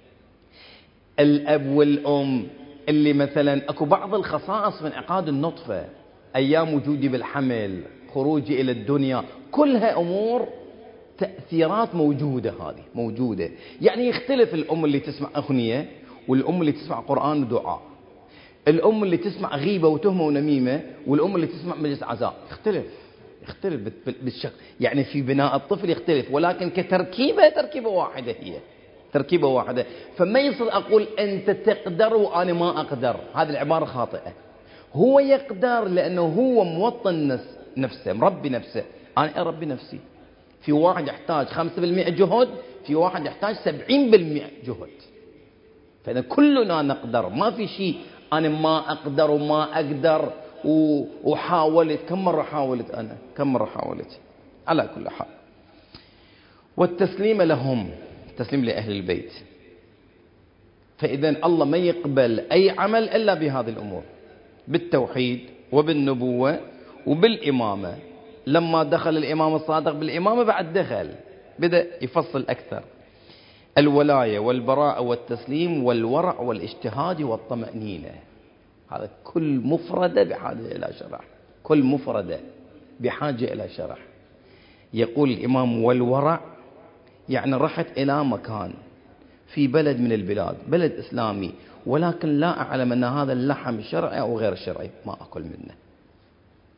الأب والأم اللي مثلا اكو بعض الخصائص من عقاد النطفة، أيام وجودي بالحمل، خروجي إلى الدنيا، كلها أمور تأثيرات موجودة، هذه موجودة. يعني يختلف الأم اللي تسمع أغنية والأم اللي تسمع قرآن ودعاء، الأم اللي تسمع غيبة وتهمة ونميمة والأم اللي تسمع مجلس عزاء، يختلف يختلف بالشكل، يعني في بناء الطفل يختلف، ولكن كتركيبة تركيبة واحدة، هي تركيبة واحدة. فما يصير أقول أنت تقدر وأنا ما أقدر، هذه العبارة خاطئة. هو يقدر لأنه هو موطن نفسه، مربي نفسه. أنا أربي نفسي. في واحد يحتاج خمسة بالمئة جهد، في واحد يحتاج سبعين بالمئة جهد. فإذا كلنا نقدر، ما في شيء أنا ما أقدر وما أقدر وحاولت. كم مرة حاولت أنا؟ كم مرة حاولت؟ على كل حال، والتسليم لهم، تسليم لأهل البيت. فإذا الله ما يقبل أي عمل إلا بهذه الأمور، بالتوحيد وبالنبوة وبالإمامة. لما دخل الإمام الصادق بالإمامة بعد دخل بدأ يفصل أكثر: الولاية والبراءة والتسليم والورع والاجتهاد والطمأنينة. هذا كل مفردة بحاجة إلى شرح، كل مفردة بحاجة إلى شرح. يقول الإمام والورع، يعني رحت إلى مكان في بلد من البلاد، بلد إسلامي، ولكن لا أعلم أن هذا اللحم شرعي أو غير شرعي، ما أكل منه.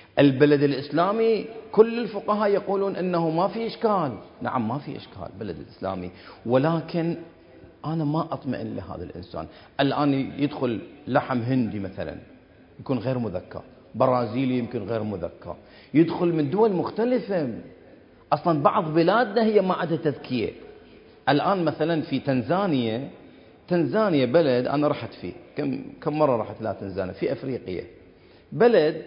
البلد الإسلامي كل الفقهاء يقولون أنه ما في إشكال. نعم ما في إشكال بلد الإسلامي، ولكن أنا ما أطمئن لهذا الإنسان. الآن يدخل لحم هندي مثلا يكون غير مذكى، برازيلي يمكن غير مذكى، يدخل من دول مختلفة. أصلا بعض بلادنا هي ما عندها تذكية. الآن مثلا في تنزانيا، تنزانيا بلد أنا رحت فيه كم كم مرة رحت لا تنزانيا في أفريقيا، بلد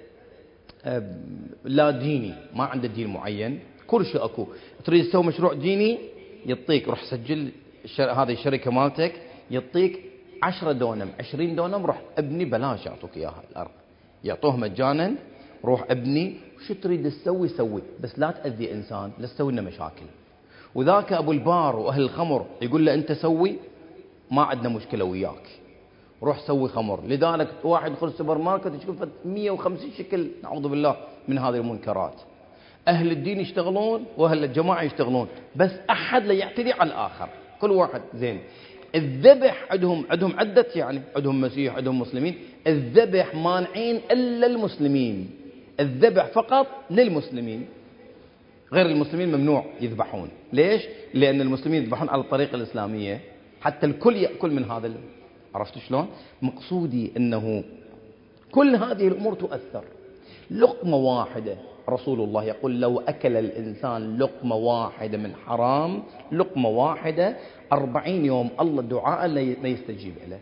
لا ديني، ما عنده دين معين، كل شيء أكو. تريد تسوي مشروع ديني يعطيك روح سجل هذه الشركة مالتك، يعطيك عشرة دونم عشرين دونم روح ابني بلاش، يعطوك إياها الأرض يعطوه مجانا، روح ابني وش تريد تسوي سوي، بس لا تأذي إنسان، لا تسوي لنا مشاكل. وذاك أبو البار وأهل الخمر يقول له أنت سوي، ما عندنا مشكلة وياك، روح سوي خمر. لذلك واحد يدخل السوبر ماركت يشوف مئة وخمسين شكل، نعوذ بالله من هذه المنكرات. أهل الدين يشتغلون وأهل الجماعة يشتغلون، بس أحد لا يعتدي على الآخر، كل واحد زين. الذبح عندهم عندهم عدة، يعني عندهم مسيح عندهم مسلمين، الذبح مانعين إلا المسلمين، الذبح فقط للمسلمين، غير المسلمين ممنوع يذبحون. ليش؟ لأن المسلمين يذبحون على الطريقة الإسلامية حتى الكل يأكل من هذا. عرفت شلون؟ مقصودي أنه كل هذه الأمور تؤثر. لقمة واحدة، رسول الله يقول لو أكل الإنسان لقمة واحدة من حرام، لقمة واحدة، أربعين يوم الله دعاء لا يستجيب له،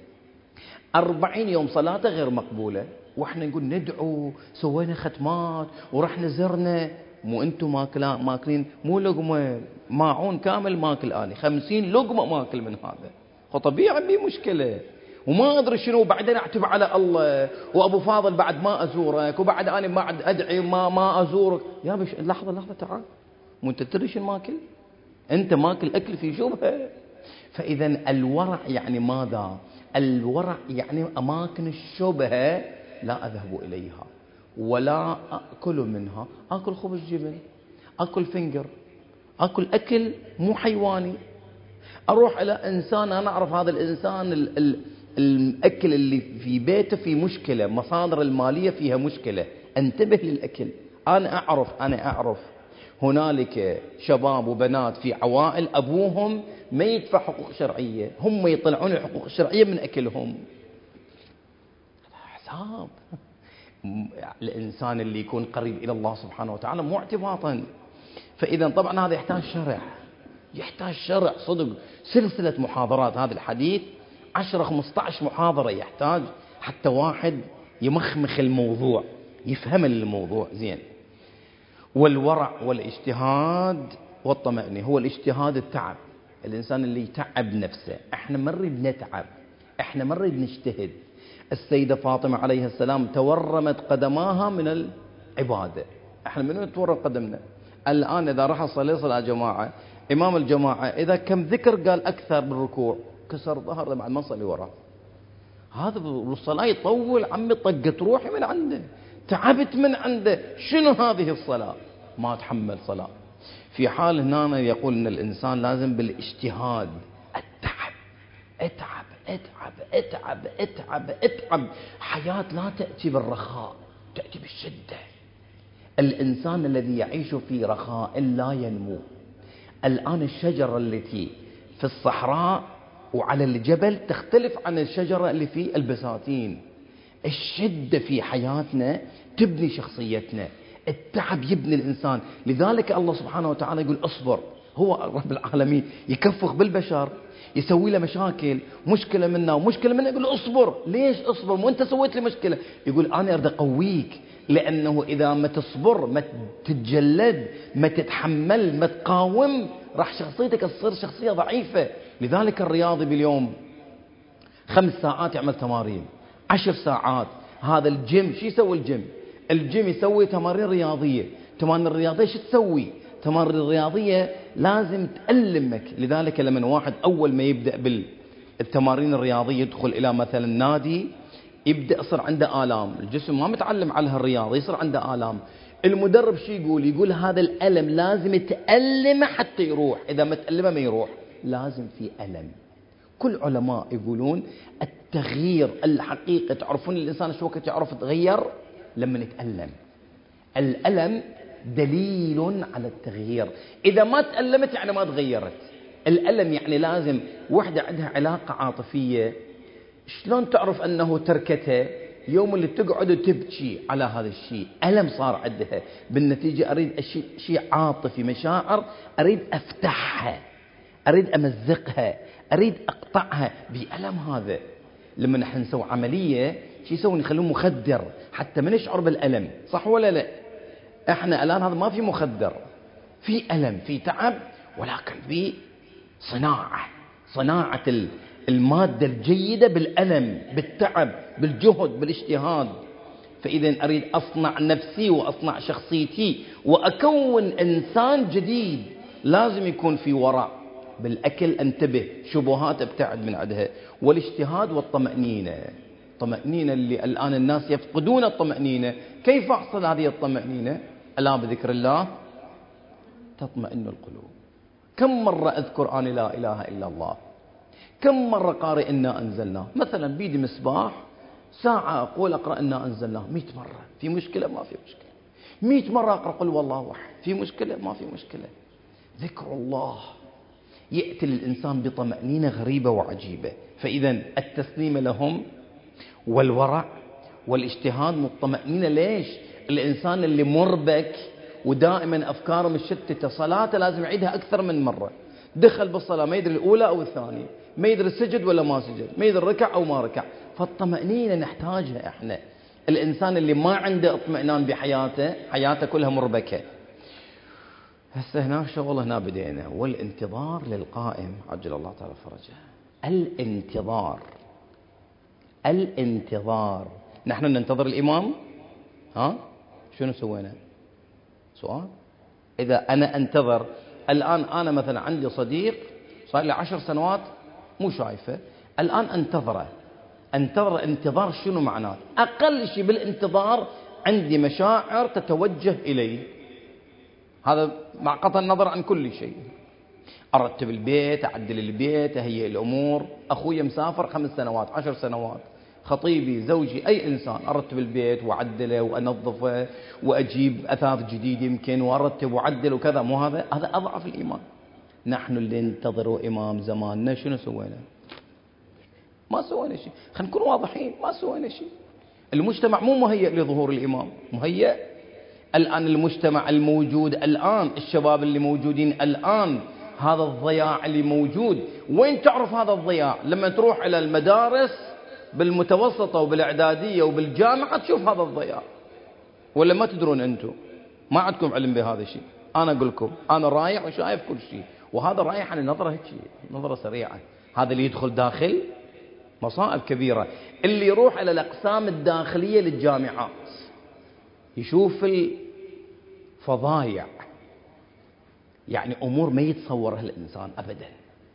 أربعين يوم صلاته غير مقبولة. وإحنا نقول ندعو، سوينا ختمات ورحنا زرنا، مو أنتم ماكلين، مو لقمة، ماعون كامل ماكل أنا، خمسين لقمة ماكل من هذا، وطبيعي بي مشكلة وما أدري شنو، بعدين أعتب على الله، وأبو فاضل بعد ما أزورك، وبعد أنا ما أدعي ما ما أزورك. يا بش لحظة لحظة تعال، مو أنت تدري شنو ماكل؟ أنت ماكل أكل في شبهة. فإذا الورع يعني ماذا؟ الورع يعني أماكن الشبهة لا أذهب إليها ولا أكل منها، أكل خبز جبن، أكل فنجر، أكل أكل مو حيواني. أروح إلى إنسان أنا أعرف هذا الإنسان ال ال الأكل اللي في بيته في مشكلة، مصادر المالية فيها مشكلة، انتبه للأكل. أنا أعرف أنا أعرف هنالك شباب وبنات في عوائل أبوهم ما يدفع حقوق شرعية، هم يطلعون الحقوق الشرعية من أكلهم. حساب الإنسان اللي يكون قريب إلى الله سبحانه وتعالى مو اعتباطا. فإذا طبعا هذا يحتاج شرع، يحتاج شرع صدق، سلسلة محاضرات. هذا الحديث عشرة خمسة عشر محاضرة يحتاج حتى واحد يمخمخ الموضوع، يفهم الموضوع زين. والورع والاجتهاد والطمأنينة. هو الاجتهاد التعب، الإنسان اللي يتعب نفسه. احنا ما نريد نتعب، احنا ما نريد نجتهد. السيدة فاطمة عليه السلام تورمت قدماها من العبادة، احنا من وين تورم قدمنا؟ الآن إذا راح أصلي صلاة جماعة، إمام الجماعة إذا كم ذكر قال أكثر بالركوع كسر ظهر بعد ما صلي وراه. هذا بالصلاة يطول، عمي طقت روحي من عنده، تعبت من عنده، شنو هذه الصلاة؟ ما تحمل صلاة. في حال هنا يقول إن الإنسان لازم بالاجتهاد، التعب، اتعب اتعب اتعب اتعب اتعب. حياة لا تأتي بالرخاء، تأتي بالشدة. الإنسان الذي يعيش في رخاء لا ينمو. الآن الشجرة التي في الصحراء وعلى الجبل تختلف عن الشجرة اللي في البساتين. الشدة في حياتنا تبني شخصيتنا، التعب يبني الإنسان. لذلك الله سبحانه وتعالى يقول أصبر. هو رب العالمين يكفخ بالبشر، يسوي له مشاكل، مشكلة منا ومشكلة منا، يقول أصبر. ليش أصبر؟ مو أنت سويت لي مشكلة. يقول أنا أريد أقويك، لأنه إذا ما تصبر، ما تتجلد، ما تتحمل، ما تقاوم، راح شخصيتك تصير شخصية ضعيفة. لذلك الرياضي باليوم خمس ساعات يعمل تمارين، عشر ساعات. هذا الجيم شو يسوي؟ الجيم الجيم يسوي تمارين رياضية. تمارين الرياضية شو تسوي؟ تمارين الرياضية لازم تألمك. لذلك لما واحد أول ما يبدأ بالتمارين الرياضية يدخل إلى مثلا نادي، يبدأ يصير عنده آلام، الجسم ما متعلم على هالرياضة، يصير عنده آلام. المدرب شو يقول؟ يقول هذا الألم لازم تألمه حتى يروح، إذا ما تألمه ما يروح، لازم في ألم. كل علماء يقولون التغيير الحقيقي، تعرفون الإنسان شو وقت يعرف يتغير؟ لما يتألم. الألم دليل على التغيير. إذا ما تألمت يعني ما تغيرت. الألم يعني لازم وحدة عندها علاقة عاطفية، شلون تعرف أنه تركته؟ يوم اللي تقعد تبكي على هذا الشيء، ألم صار عندها، بالنتيجة أريد شيء شيء عاطفي، مشاعر أريد أفتحها، أريد أمزقها، أريد أقطعها بألم. هذا لما نحن نسوي عملية شو يسوون؟ يخلون مخدر حتى ما نشعر بالألم، صح ولا لا؟ احنا الآن هذا ما في مخدر، في ألم، في تعب، ولكن في صناعة، صناعة المادة الجيدة بالألم، بالتعب، بالجهد، بالاجتهاد. فإذا أريد أصنع نفسي وأصنع شخصيتي وأكون إنسان جديد، لازم يكون في ورع. بالأكل انتبه، شبهات ابتعد من عندها، والاجتهاد والطمأنينة. الطمأنينة اللي الآن الناس يفقدون الطمأنينة، كيف أحصل هذه الطمأنينة؟ ألا بذكر الله تطمئن القلوب. كم مرة أذكر أنا لا إله إلا الله؟ كم مرة قارئ إنا أنزلناه؟ مثلا بيدي مصباح، ساعة أقول أقرأ إنا أنزلناه مئة مرة، في مشكلة؟ ما في مشكلة. مئة مرة أقرأ قل والله واحد، في مشكلة؟ ما في مشكلة. ذكر الله يأتي للإنسان بطمأنينة غريبة وعجيبة. فإذا التسليم لهم والورع والاجتهاد والطمأنينة. ليش؟ الإنسان اللي مربك ودائما أفكاره مشتتة، صلاته لازم يعيدها أكثر من مرة، دخل بالصلاة ما يدري الأولى أو الثانية، ما يدري سجد ولا ما سجد، ما يدري ركع أو ما ركع. فالطمأنينة نحتاجها إحنا. الإنسان اللي ما عنده اطمئنان بحياته، حياته كلها مربكة. هسه هنا شغل، هنا بدينا، والانتظار للقائم عجل الله تعالى فرجه. الانتظار، الانتظار. نحن ننتظر الإمام، ها شنو سوينا؟ سؤال. إذا أنا أنتظر الآن، أنا مثلا عندي صديق صار لي عشر سنوات مو شايفه، الآن أنتظره، أنتظر. انتظار شنو معناه؟ أقل شيء بالانتظار عندي مشاعر تتوجه إليه، هذا مع قطع النظر عن كل شيء. أرتب البيت، أعدل البيت، أهيئ الأمور. أخوي مسافر خمس سنوات، عشر سنوات، خطيبي، زوجي، أي إنسان، أرتب البيت وأعدله وأنظفه وأجيب أثاث جديد يمكن وأرتب وأعدل وكذا. مو هذا؟ هذا أضعف الإيمان. نحن اللي ننتظروا إمام زماننا شنو سوينا؟ ما سوينا شيء. خلينا نكون واضحين، ما سوينا شيء. المجتمع مو مهيئ لظهور الإمام، مهيئ. الآن المجتمع الموجود الآن، الشباب اللي موجودين الآن، هذا الضياع اللي موجود، وين تعرف هذا الضياع؟ لما تروح إلى المدارس بالمتوسطة وبالإعدادية وبالجامعة تشوف هذا الضياع. ولا ما تدرون أنتم؟ ما عندكم علم بهذا الشيء. أنا أقول لكم أنا رايح وشايف كل شيء، وهذا رايح عن نظرة هيك نظرة سريعة. هذا اللي يدخل داخل مصائب كبيرة. اللي يروح إلى الأقسام الداخلية للجامعات يشوف الفضايع، يعني أمور ما يتصورها الإنسان أبدا.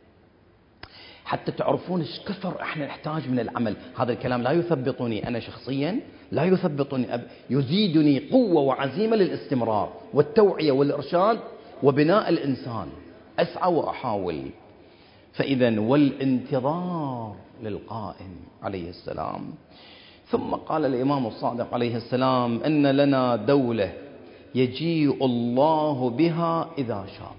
حتى تعرفون ايش كثر احنا نحتاج من العمل. هذا الكلام لا يثبطني أنا شخصيا، لا يثبطني أب... يزيدني قوة وعزيمة للاستمرار والتوعية والإرشاد وبناء الإنسان. أسعى وأحاول. فإذا والانتظار للقائم عليه السلام. ثم قال الإمام الصادق عليه السلام: إن لنا دولة يجيء الله بها إذا شاء.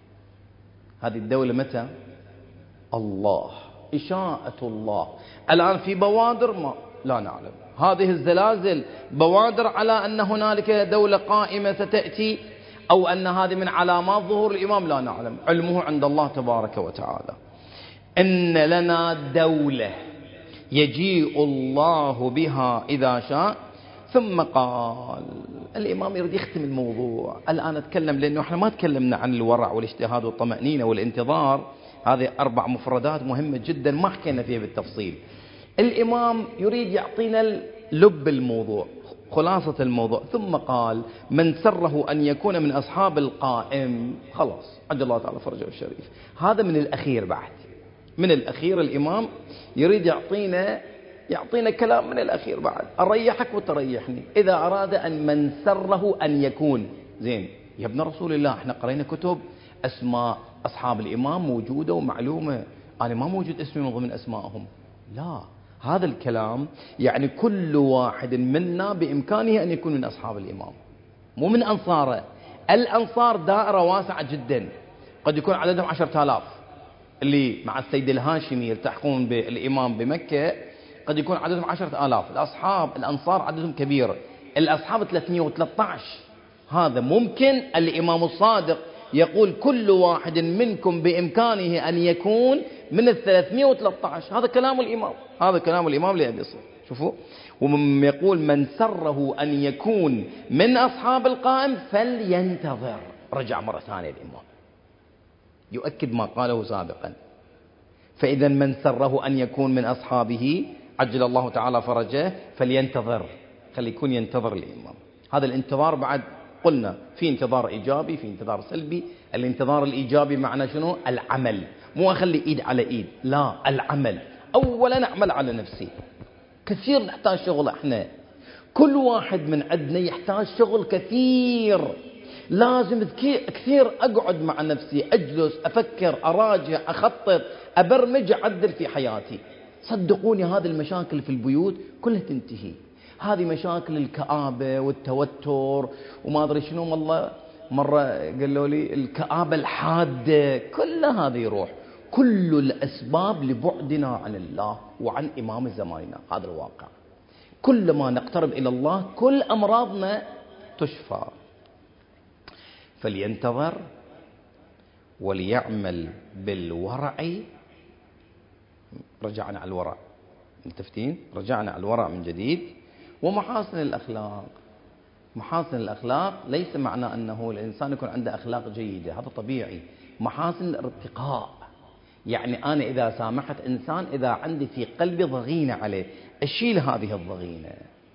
هذه الدولة متى؟ الله، إشاءة الله. الآن في بوادر ما لا نعلم. هذه الزلازل بوادر على أن هنالك دولة قائمة ستأتي، أو أن هذه من علامات ظهور الإمام، لا نعلم. علمه عند الله تبارك وتعالى. إن لنا دولة يجيء الله بها إذا شاء. ثم قال الإمام يريد يختم الموضوع. الآن أتكلم لأنه إحنا ما تكلمنا عن الورع والاجتهاد والطمأنينة والانتظار. هذه أربع مفردات مهمة جدا ما حكينا فيها بالتفصيل. الإمام يريد يعطينا لب الموضوع، خلاصة الموضوع. ثم قال: من سره أن يكون من أصحاب القائم. خلاص، عجل الله تعالى فرجه الشريف. هذا من الأخير، بعد من الأخير. الإمام يريد يعطينا يعطينا كلام من الأخير بعد، أريحك وتريحني. إذا أراد أن من سره أن يكون زين. يا ابن رسول الله، احنا قرينا كتب أسماء أصحاب الإمام موجودة ومعلومة، أنا ما موجود اسمي من ضمن أسمائهم. لا، هذا الكلام يعني كل واحد منا بإمكانه أن يكون من أصحاب الإمام، مو من أنصاره. الأنصار دائرة واسعة جدا، قد يكون عددهم عشرة آلاف اللي مع السيد الهاشمي يلتحقون بالإمام بمكة، قد يكون عددهم عشرة آلاف. الأصحاب الأنصار عددهم كبير، الأصحاب ثلاثمئة وثلاثة عشر. هذا ممكن الإمام الصادق يقول كل واحد منكم بإمكانه أن يكون من الثلاثمئة وثلاثة عشر. هذا كلام الإمام، هذا كلام الإمام لأبي صالح. شوفوا، ومن يقول من سره أن يكون من أصحاب القائم فلينتظر. رجع مرة ثانية الإمام يؤكد ما قاله سابقا. فإذا من سره أن يكون من أصحابه عجل الله تعالى فرجه فلينتظر، خلي يكون ينتظر الإمام. هذا الانتظار بعد قلنا في انتظار إيجابي، في انتظار سلبي. الانتظار الإيجابي معنى شنو؟ العمل، مو أخلي إيد على إيد، لا، العمل. أولا أعمل على نفسي. كثير نحتاج شغل احنا، كل واحد من عندنا يحتاج شغل كثير. لازم كثير أقعد مع نفسي، أجلس أفكر، أراجع، أخطط، أبرمج، أعدل في حياتي. صدقوني هذه المشاكل في البيوت كلها تنتهي. هذه مشاكل الكآبة والتوتر وما أدري شنو، والله مرة قالوا لي الكآبة الحادة، كل هذه يروح. كل الأسباب لبعدنا عن الله وعن إمام زماننا، هذا الواقع. كلما نقترب إلى الله كل أمراضنا تشفى. فلينتظر وليعمل بالورع. رجعنا على الورع، ملتفتين، رجعنا على الورع من جديد. ومحاسن الأخلاق. محاسن الأخلاق ليس معنى أنه الإنسان يكون عنده أخلاق جيدة، هذا طبيعي. محاسن الارتقاء، يعني أنا إذا سامحت إنسان، إذا عندي في قلبي ضغينة عليه، أشيل هذه الضغينة.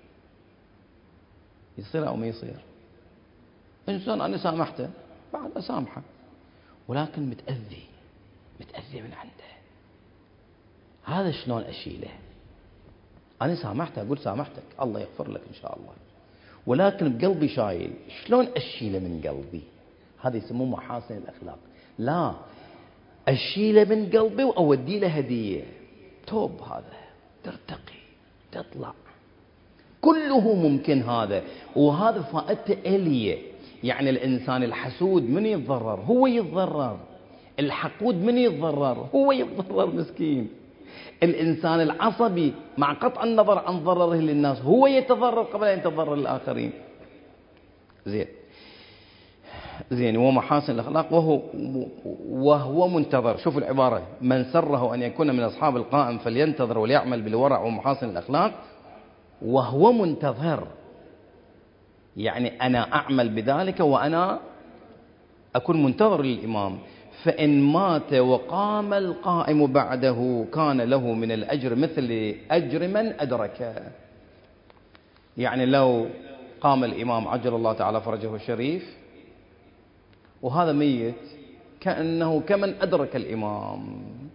يصير أو ما يصير؟ إنسان أنا سامحته بعد أسامحه، ولكن متأذي، متأذي من عنده. هذا شلون أشيله؟ أنا سامحته، أقول سامحتك، الله يغفر لك إن شاء الله، ولكن بقلبي شايل، شلون أشيله من قلبي؟ هذا يسموه محاسن الأخلاق. لا، أشيله من قلبي وأودي له هدية، توب، هذا ترتقي، تطلع، كله ممكن هذا. وهذا فائدته إليه. يعني الإنسان الحسود من يتضرر؟ هو يتضرر. الحقود من يتضرر؟ هو يتضرر مسكين. الإنسان العصبي مع قطع النظر عن ضرره للناس هو يتضرر قبل أن يتضرر الآخرين. زين زين ومحاسن الأخلاق وهو وهو منتظر. شوف العبارة، من سره أن يكون من أصحاب القائم فلينتظر وليعمل بالورع ومحاسن الأخلاق وهو منتظر. يعني أنا أعمل بذلك وأنا أكون منتظر للإمام. فإن مات وقام القائم بعده كان له من الأجر مثل أجر من أدركه. يعني لو قام الإمام عجل الله تعالى فرجه الشريف وهذا ميت، كأنه كمن أدرك الإمام.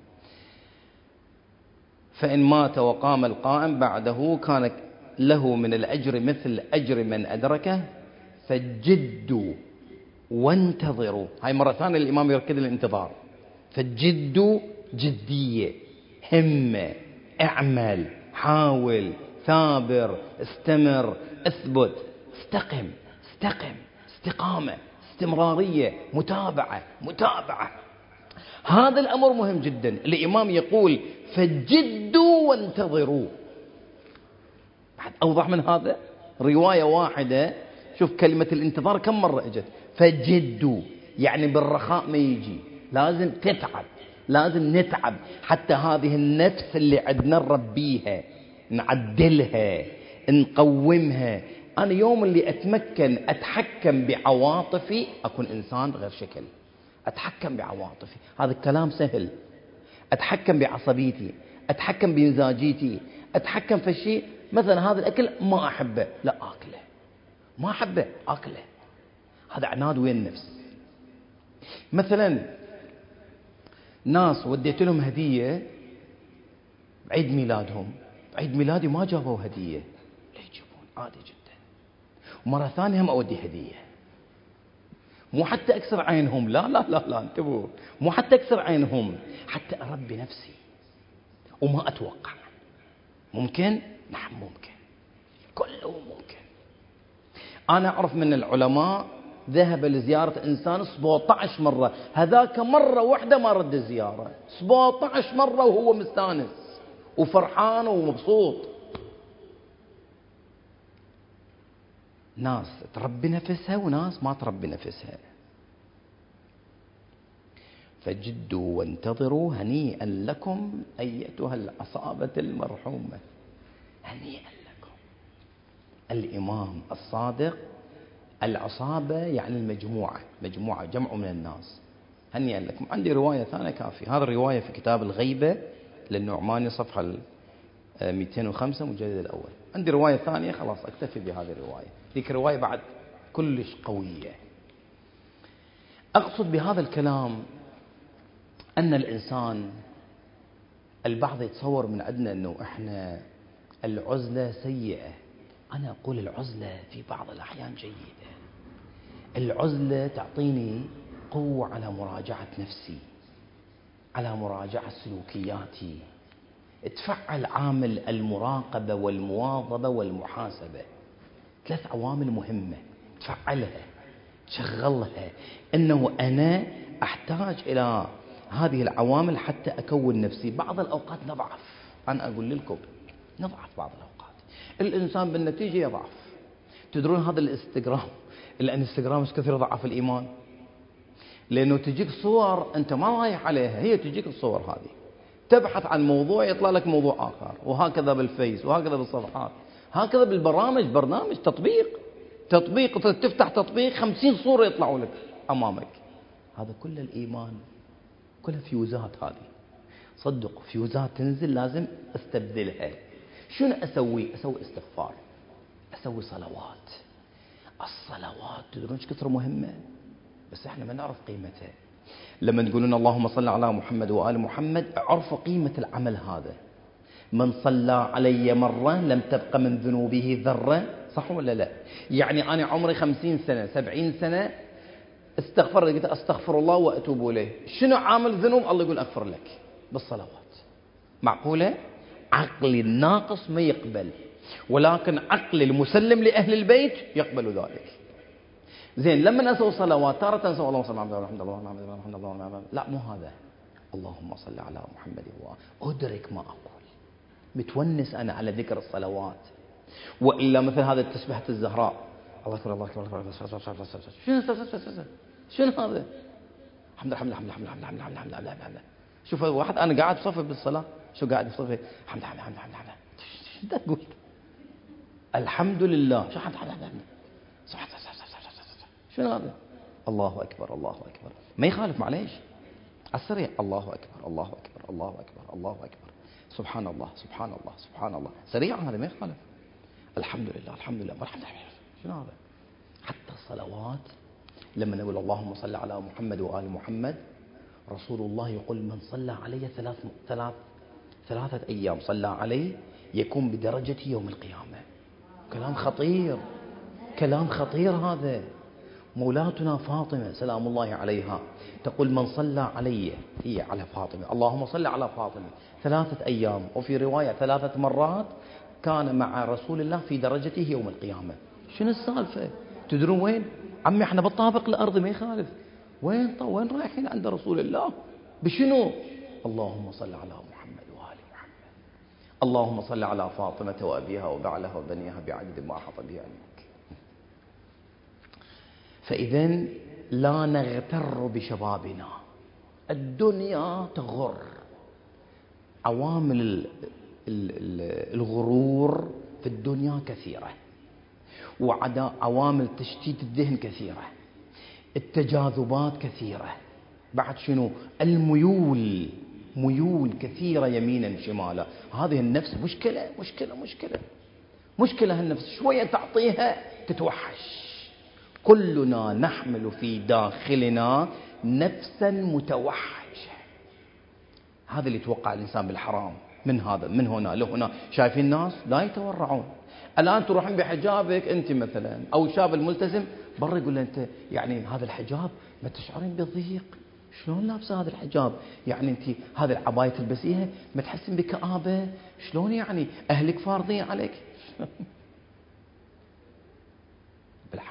فإن مات وقام القائم بعده كان له من الأجر مثل أجر من أدركه فجدوا وانتظروا. هاي مرة ثانية الإمام يركز الانتظار. فجدوا، جدية، همة، اعمل، حاول، ثابر، استمر، اثبت، استقم، استقم، استقامة، استمرارية، متابعة، متابعة. هذا الأمر مهم جدا. الإمام يقول فجدوا وانتظروا. أوضح من هذا؟ رواية واحدة، شوف كلمة الانتظار كم مرة اجت. فجدوا يعني بالرخاء ما يجي، لازم تتعب، لازم نتعب حتى هذه النفس اللي عندنا نربيها، نعدلها، نقومها. أنا يوم اللي أتمكن أتحكم بعواطفي أكون إنسان غير شكل. أتحكم بعواطفي، هذا الكلام سهل. أتحكم بعصبيتي، أتحكم بمزاجيتي، أتحكم في الشيء. مثلا هذا الأكل ما أحبه، لا أكله، ما أحبه أكله. هذا عناد وين النفس. مثلا ناس وديت لهم هدية بعيد ميلادهم، بعيد ميلادي ما جابوا هدية، ليه يجيبون؟ عادي جدا. ومرة ثانية هم أودي هدية، مو حتى أكسر عينهم، لا لا لا لا انتبهوا، مو حتى أكسر عينهم، حتى أربي نفسي وما أتوقع. ممكن؟ نعم ممكن، كله ممكن. أنا أعرف من العلماء ذهب لزيارة إنسان سبعة عشر مرة، هذاك مرة واحدة ما رد الزيارة، سبعة عشر مرة وهو مستانس وفرحان ومبسوط. ناس تربي نفسها وناس ما تربي نفسها. فجدوا وانتظروا هنيئا لكم أيتها العصابة المرحومة. هنيئا لكم. الإمام الصادق، العصابة يعني المجموعة، مجموعة جمع من الناس. هنيئا لكم. عندي رواية ثانية كافية. هذه الرواية في كتاب الغيبة للنعماني صفحة مئتين وخمسة مجلد الأول. عندي رواية ثانية خلاص أكتفي بهذه الرواية. ذيك الرواية بعد كلش قوية. أقصد بهذا الكلام أن الإنسان، البعض يتصور من عندنا أنه إحنا العزلة سيئة. أنا أقول العزلة في بعض الأحيان جيدة. العزلة تعطيني قوة على مراجعة نفسي، على مراجعة سلوكياتي، تفعل عامل المراقبة والمواظبة والمحاسبة. ثلاث عوامل مهمة تفعلها، تشغلها. إنه أنا أحتاج إلى هذه العوامل حتى أكون نفسي. بعض الأوقات نضعف، أنا أقول لكم نضعف بعض الأوقات. الإنسان بالنتيجة يضعف. تدرون هذا الانستغرام، الانستغرام ايش كثير ضعف الإيمان، لأنه تجيك صور أنت ما رايح عليها، هي تجيك الصور هذه، تبحث عن موضوع يطلع لك موضوع آخر. وهكذا بالفيس، وهكذا بالصفحات، هكذا بالبرامج. برنامج تطبيق تطبيق تفتح تطبيق خمسين صورة يطلعوا لك أمامك. هذا كل الإيمان، كل فيوزات. هذه صدق فيوزات تنزل لازم استبدلها. شنو أسوي؟ أسوي استغفار، أسوي صلوات. الصلوات تدرون ايش كثر مهمة، بس احنا ما نعرف قيمتها. لما تقولون اللهم صل على محمد وآل محمد، اعرفوا قيمة العمل هذا. من صلى علي مرة لم تبق من ذنوبه ذرة. صح ولا لا؟ يعني أنا عمري خمسين سنة سبعين سنة استغفر، قلت أستغفر الله وأتوب إليه. شنو عامل ذنوب؟ الله يقول أغفر لك بالصلوات. معقولة؟ عقلي الناقص ما يقبل، ولكن عقل المسلم لأهل البيت يقبل ذلك. زين، لما أسوي صلوات تارة أنسى اللهم صل على محمد الحمد لله، لا مو هذا. اللهم صل على محمد وأدرك ما أقول، متونس أنا على ذكر الصلوات. وإلا مثل هذا التسبيحة الزهراء، الله أكبر الله أكبر الله أكبر. شنو شنو هذا؟ الحمد لله الحمد لله الحمد لله الحمد لله الحمد لله الحمد لله. شوف واحد أنا قاعد بصفي بالصلاة، شو قاعد بصفي الحمد لله الحمد لله الحمد لله. شو تقول؟ الحمد لله. شو الحمد لله الحمد لله؟ شنو هذا؟ الله أكبر الله أكبر. ما يخالف، معليش على السريع. الله أكبر الله أكبر الله أكبر الله أكبر. سبحان الله سبحان الله سبحان الله. سريع هذا ما يخالف. الحمد لله الحمد لله الحمد لله. شنو هذا؟ حتى الصلوات لما نقول اللهم صل على محمد وآل محمد، رسول الله يقول من صلى علي ثلاث ثلاث ثلاثة أيام صلى علي يكون بدرجتي يوم القيامة. كلام خطير، كلام خطير هذا. مولاتنا فاطمة سلام الله عليها تقول من صلى علي، هي على فاطمة، اللهم صل على فاطمة ثلاثة أيام، وفي رواية ثلاثة مرات، كان مع رسول الله في درجته يوم القيامة. شنو السالفة؟ تدرون وين؟ عمي احنا بالطابق الأرض ما يخالف. وين طو وين رايحين عند رسول الله؟ بشنو؟ اللهم صل على محمد وآل محمد. اللهم صل على فاطمة وأبيها وبعلها وبنيها بعدد ما أحاط به علمك. فإذا لا نغتر بشبابنا، الدنيا تغر. عوامل الغرور في الدنيا كثيرة، وعوامل تشتيت الذهن كثيرة، التجاذبات كثيرة، بعد شنو؟ الميول، ميول كثيرة يمينا شمالا. هذه النفس مشكلة مشكلة مشكلة مشكلة. هالنفس شوية تعطيها تتوحش. كلنا نحمل في داخلنا نفسا متوحشة. هذا اللي يتوقع الإنسان بالحرام. من هذا من هنا لهنا. شايفين الناس لا يتورعون. الآن تروحين بحجابك أنت مثلا، أو شاب الملتزم برا يقول له أنت يعني هذا الحجاب ما تشعرين بضيق؟ شلون لابسه هذا الحجاب؟ يعني أنت هذا العباية تلبسيها ما تحسين بكآبة؟ شلون يعني أهلك فارضين عليك؟ بالحق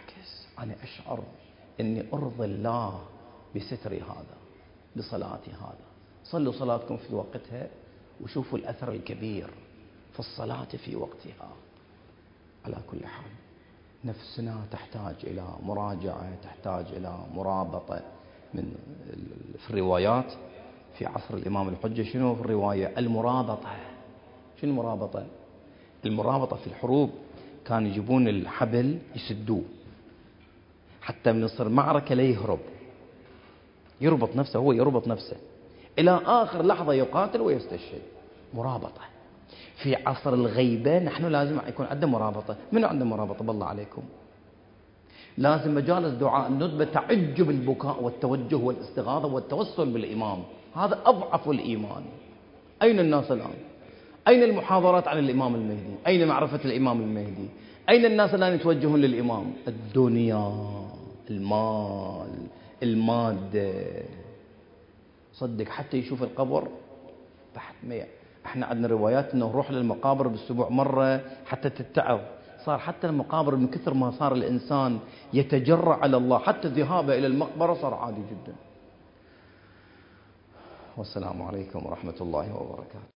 أنا أشعر أني أرضي الله بستري هذا، بصلاتي هذا. صلوا صلاتكم في وقتها وشوفوا الأثر الكبير في الصلاة في وقتها. على كل حال نفسنا تحتاج إلى مراجعة، تحتاج إلى مرابطة. من في الروايات في عصر الإمام الحجة شنو في الرواية؟ المرابطة. شنو المرابطة؟ المرابطة في الحروب كانوا يجيبون الحبل يسدوه حتى من يصير معركة لا يهرب، يربط نفسه، هو يربط نفسه إلى آخر لحظة يقاتل ويستشهد. مرابطة. في عصر الغيبة نحن لازم يكون عندنا مرابطة. منو عنده مرابطة بالله عليكم؟ لازم مجالس دعاء الندبة تعج بالبكاء والتوجه والاستغاثة والتوسل بالإمام. هذا أضعف الإيمان. أين الناس الآن؟ أين المحاضرات عن الإمام المهدي؟ أين معرفة الإمام المهدي؟ أين الناس الآن يتوجهون للإمام؟ الدنيا، المال، المادة. صدق حتى يشوف القبر تحت مية. احنا عندنا روايات انه نروح للمقابر بالاسبوع مرة حتى تتعظ. صار حتى المقابر من كثر ما صار الإنسان يتجرع على الله حتى ذهابه إلى المقبرة صار عادي جدا. والسلام عليكم ورحمة الله وبركاته.